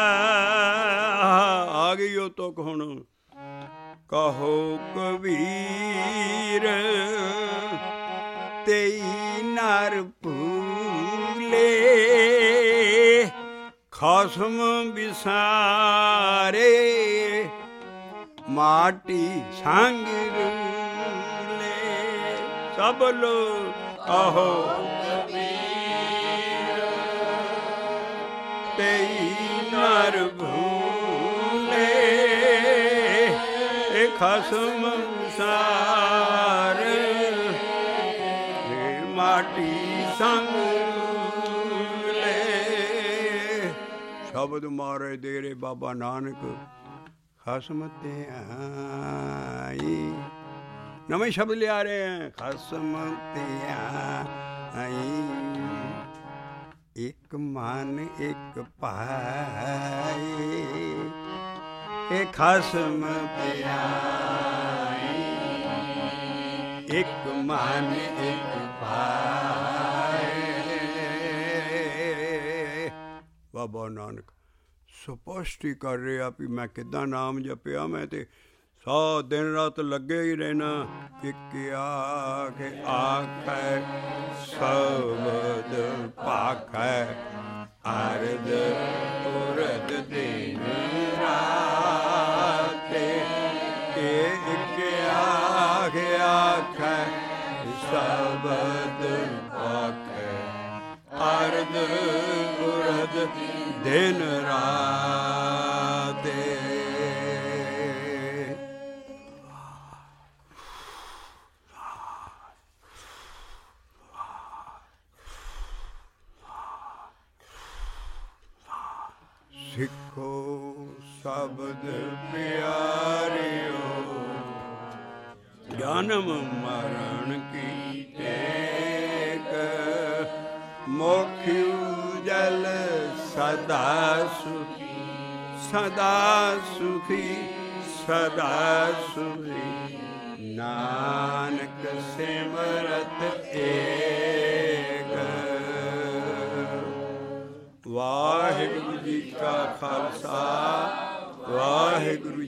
ਆ ਗਈ ਉਹ ਤੁਕ ਹੁਣ। ਕਹੋ ਕਬੀਰ ਤੇਈ ਨਰ ਭੂਲੇ, ਖਸਮ ਵਿਸਾਰੇ ਮਾਟੀ ਸੰਗ ਰੂਲੇ। ਸਭ ਲੋਕ ਕਹੋ ਕਬੀਰ ਤੇਈ ਨਰ ਭੂਲੇ, ਖਸਮ ਸਾਰ ਮਾਟੀ ਸੰਗ ਲੈ। ਸ਼ਬਦ ਮਾਰੇ ਦੇਰੇ ਬਾਬਾ ਨਾਨਕ ਖਸਮ ਤੇ ਆਈ। ਨਵੇਂ ਸ਼ਬਦ ਲਿਆ ਰਹੇ ਹੈ। ਖਸਮ ਤੇ ਆਈ, ਇੱਕ ਮਨ ਇੱਕ ਭਾਈ, ਇਹ ਖਸਮ ਪਿਆਈ, ਇੱਕ ਮਨ ਇੱਕ ਭਾਈ। ਬਾਬਾ ਨਾਨਕ ਸਪਸ਼ਟ ਹੀ ਕਰ ਰਿਹਾ ਵੀ ਮੈਂ ਕਿੱਦਾਂ ਨਾਮ ਜਪਿਆ। ਮੈਂ ਤੇ ਸੌ ਦਿਨ ਰਾਤ ਲੱਗੇ ਹੀ ਰਹਿਣਾ। ਇੱਕ ਆਖੇ ਆਖੈ ਸ਼ਬਦ ਭਾਖੈ, ਅਰਧ ਉਰਧ ਦਿਨ ਰਾਤੇ। ਇੱਕ ਆਖੇ ਆਖੈ ਸ਼ਬਦ ਭਾਖੈ, ਅਰਧ ਉਰਧ ਦਿਨ ਰਾਤੇ। ਸਿੱਖੋ ਸ਼ਬਦ ਪਿਆਰਿਓ, ਜਨਮ ਮਰਨ ਕੀ ਟੇਕ, ਮੋਖ ਉਜਲ ਸਦਾ ਸੁਖੀ, ਸਦਾ ਸੁਖੀ, ਸਦਾ ਸੁਖੀ। ਨਾਨਕ ਸਿਮਰਤ ਏਕ। ਵਾਹਿਗੁਰੂ ਜੀ ਕਾ ਖਾਲਸਾ, ਵਾਹਿਗੁਰੂ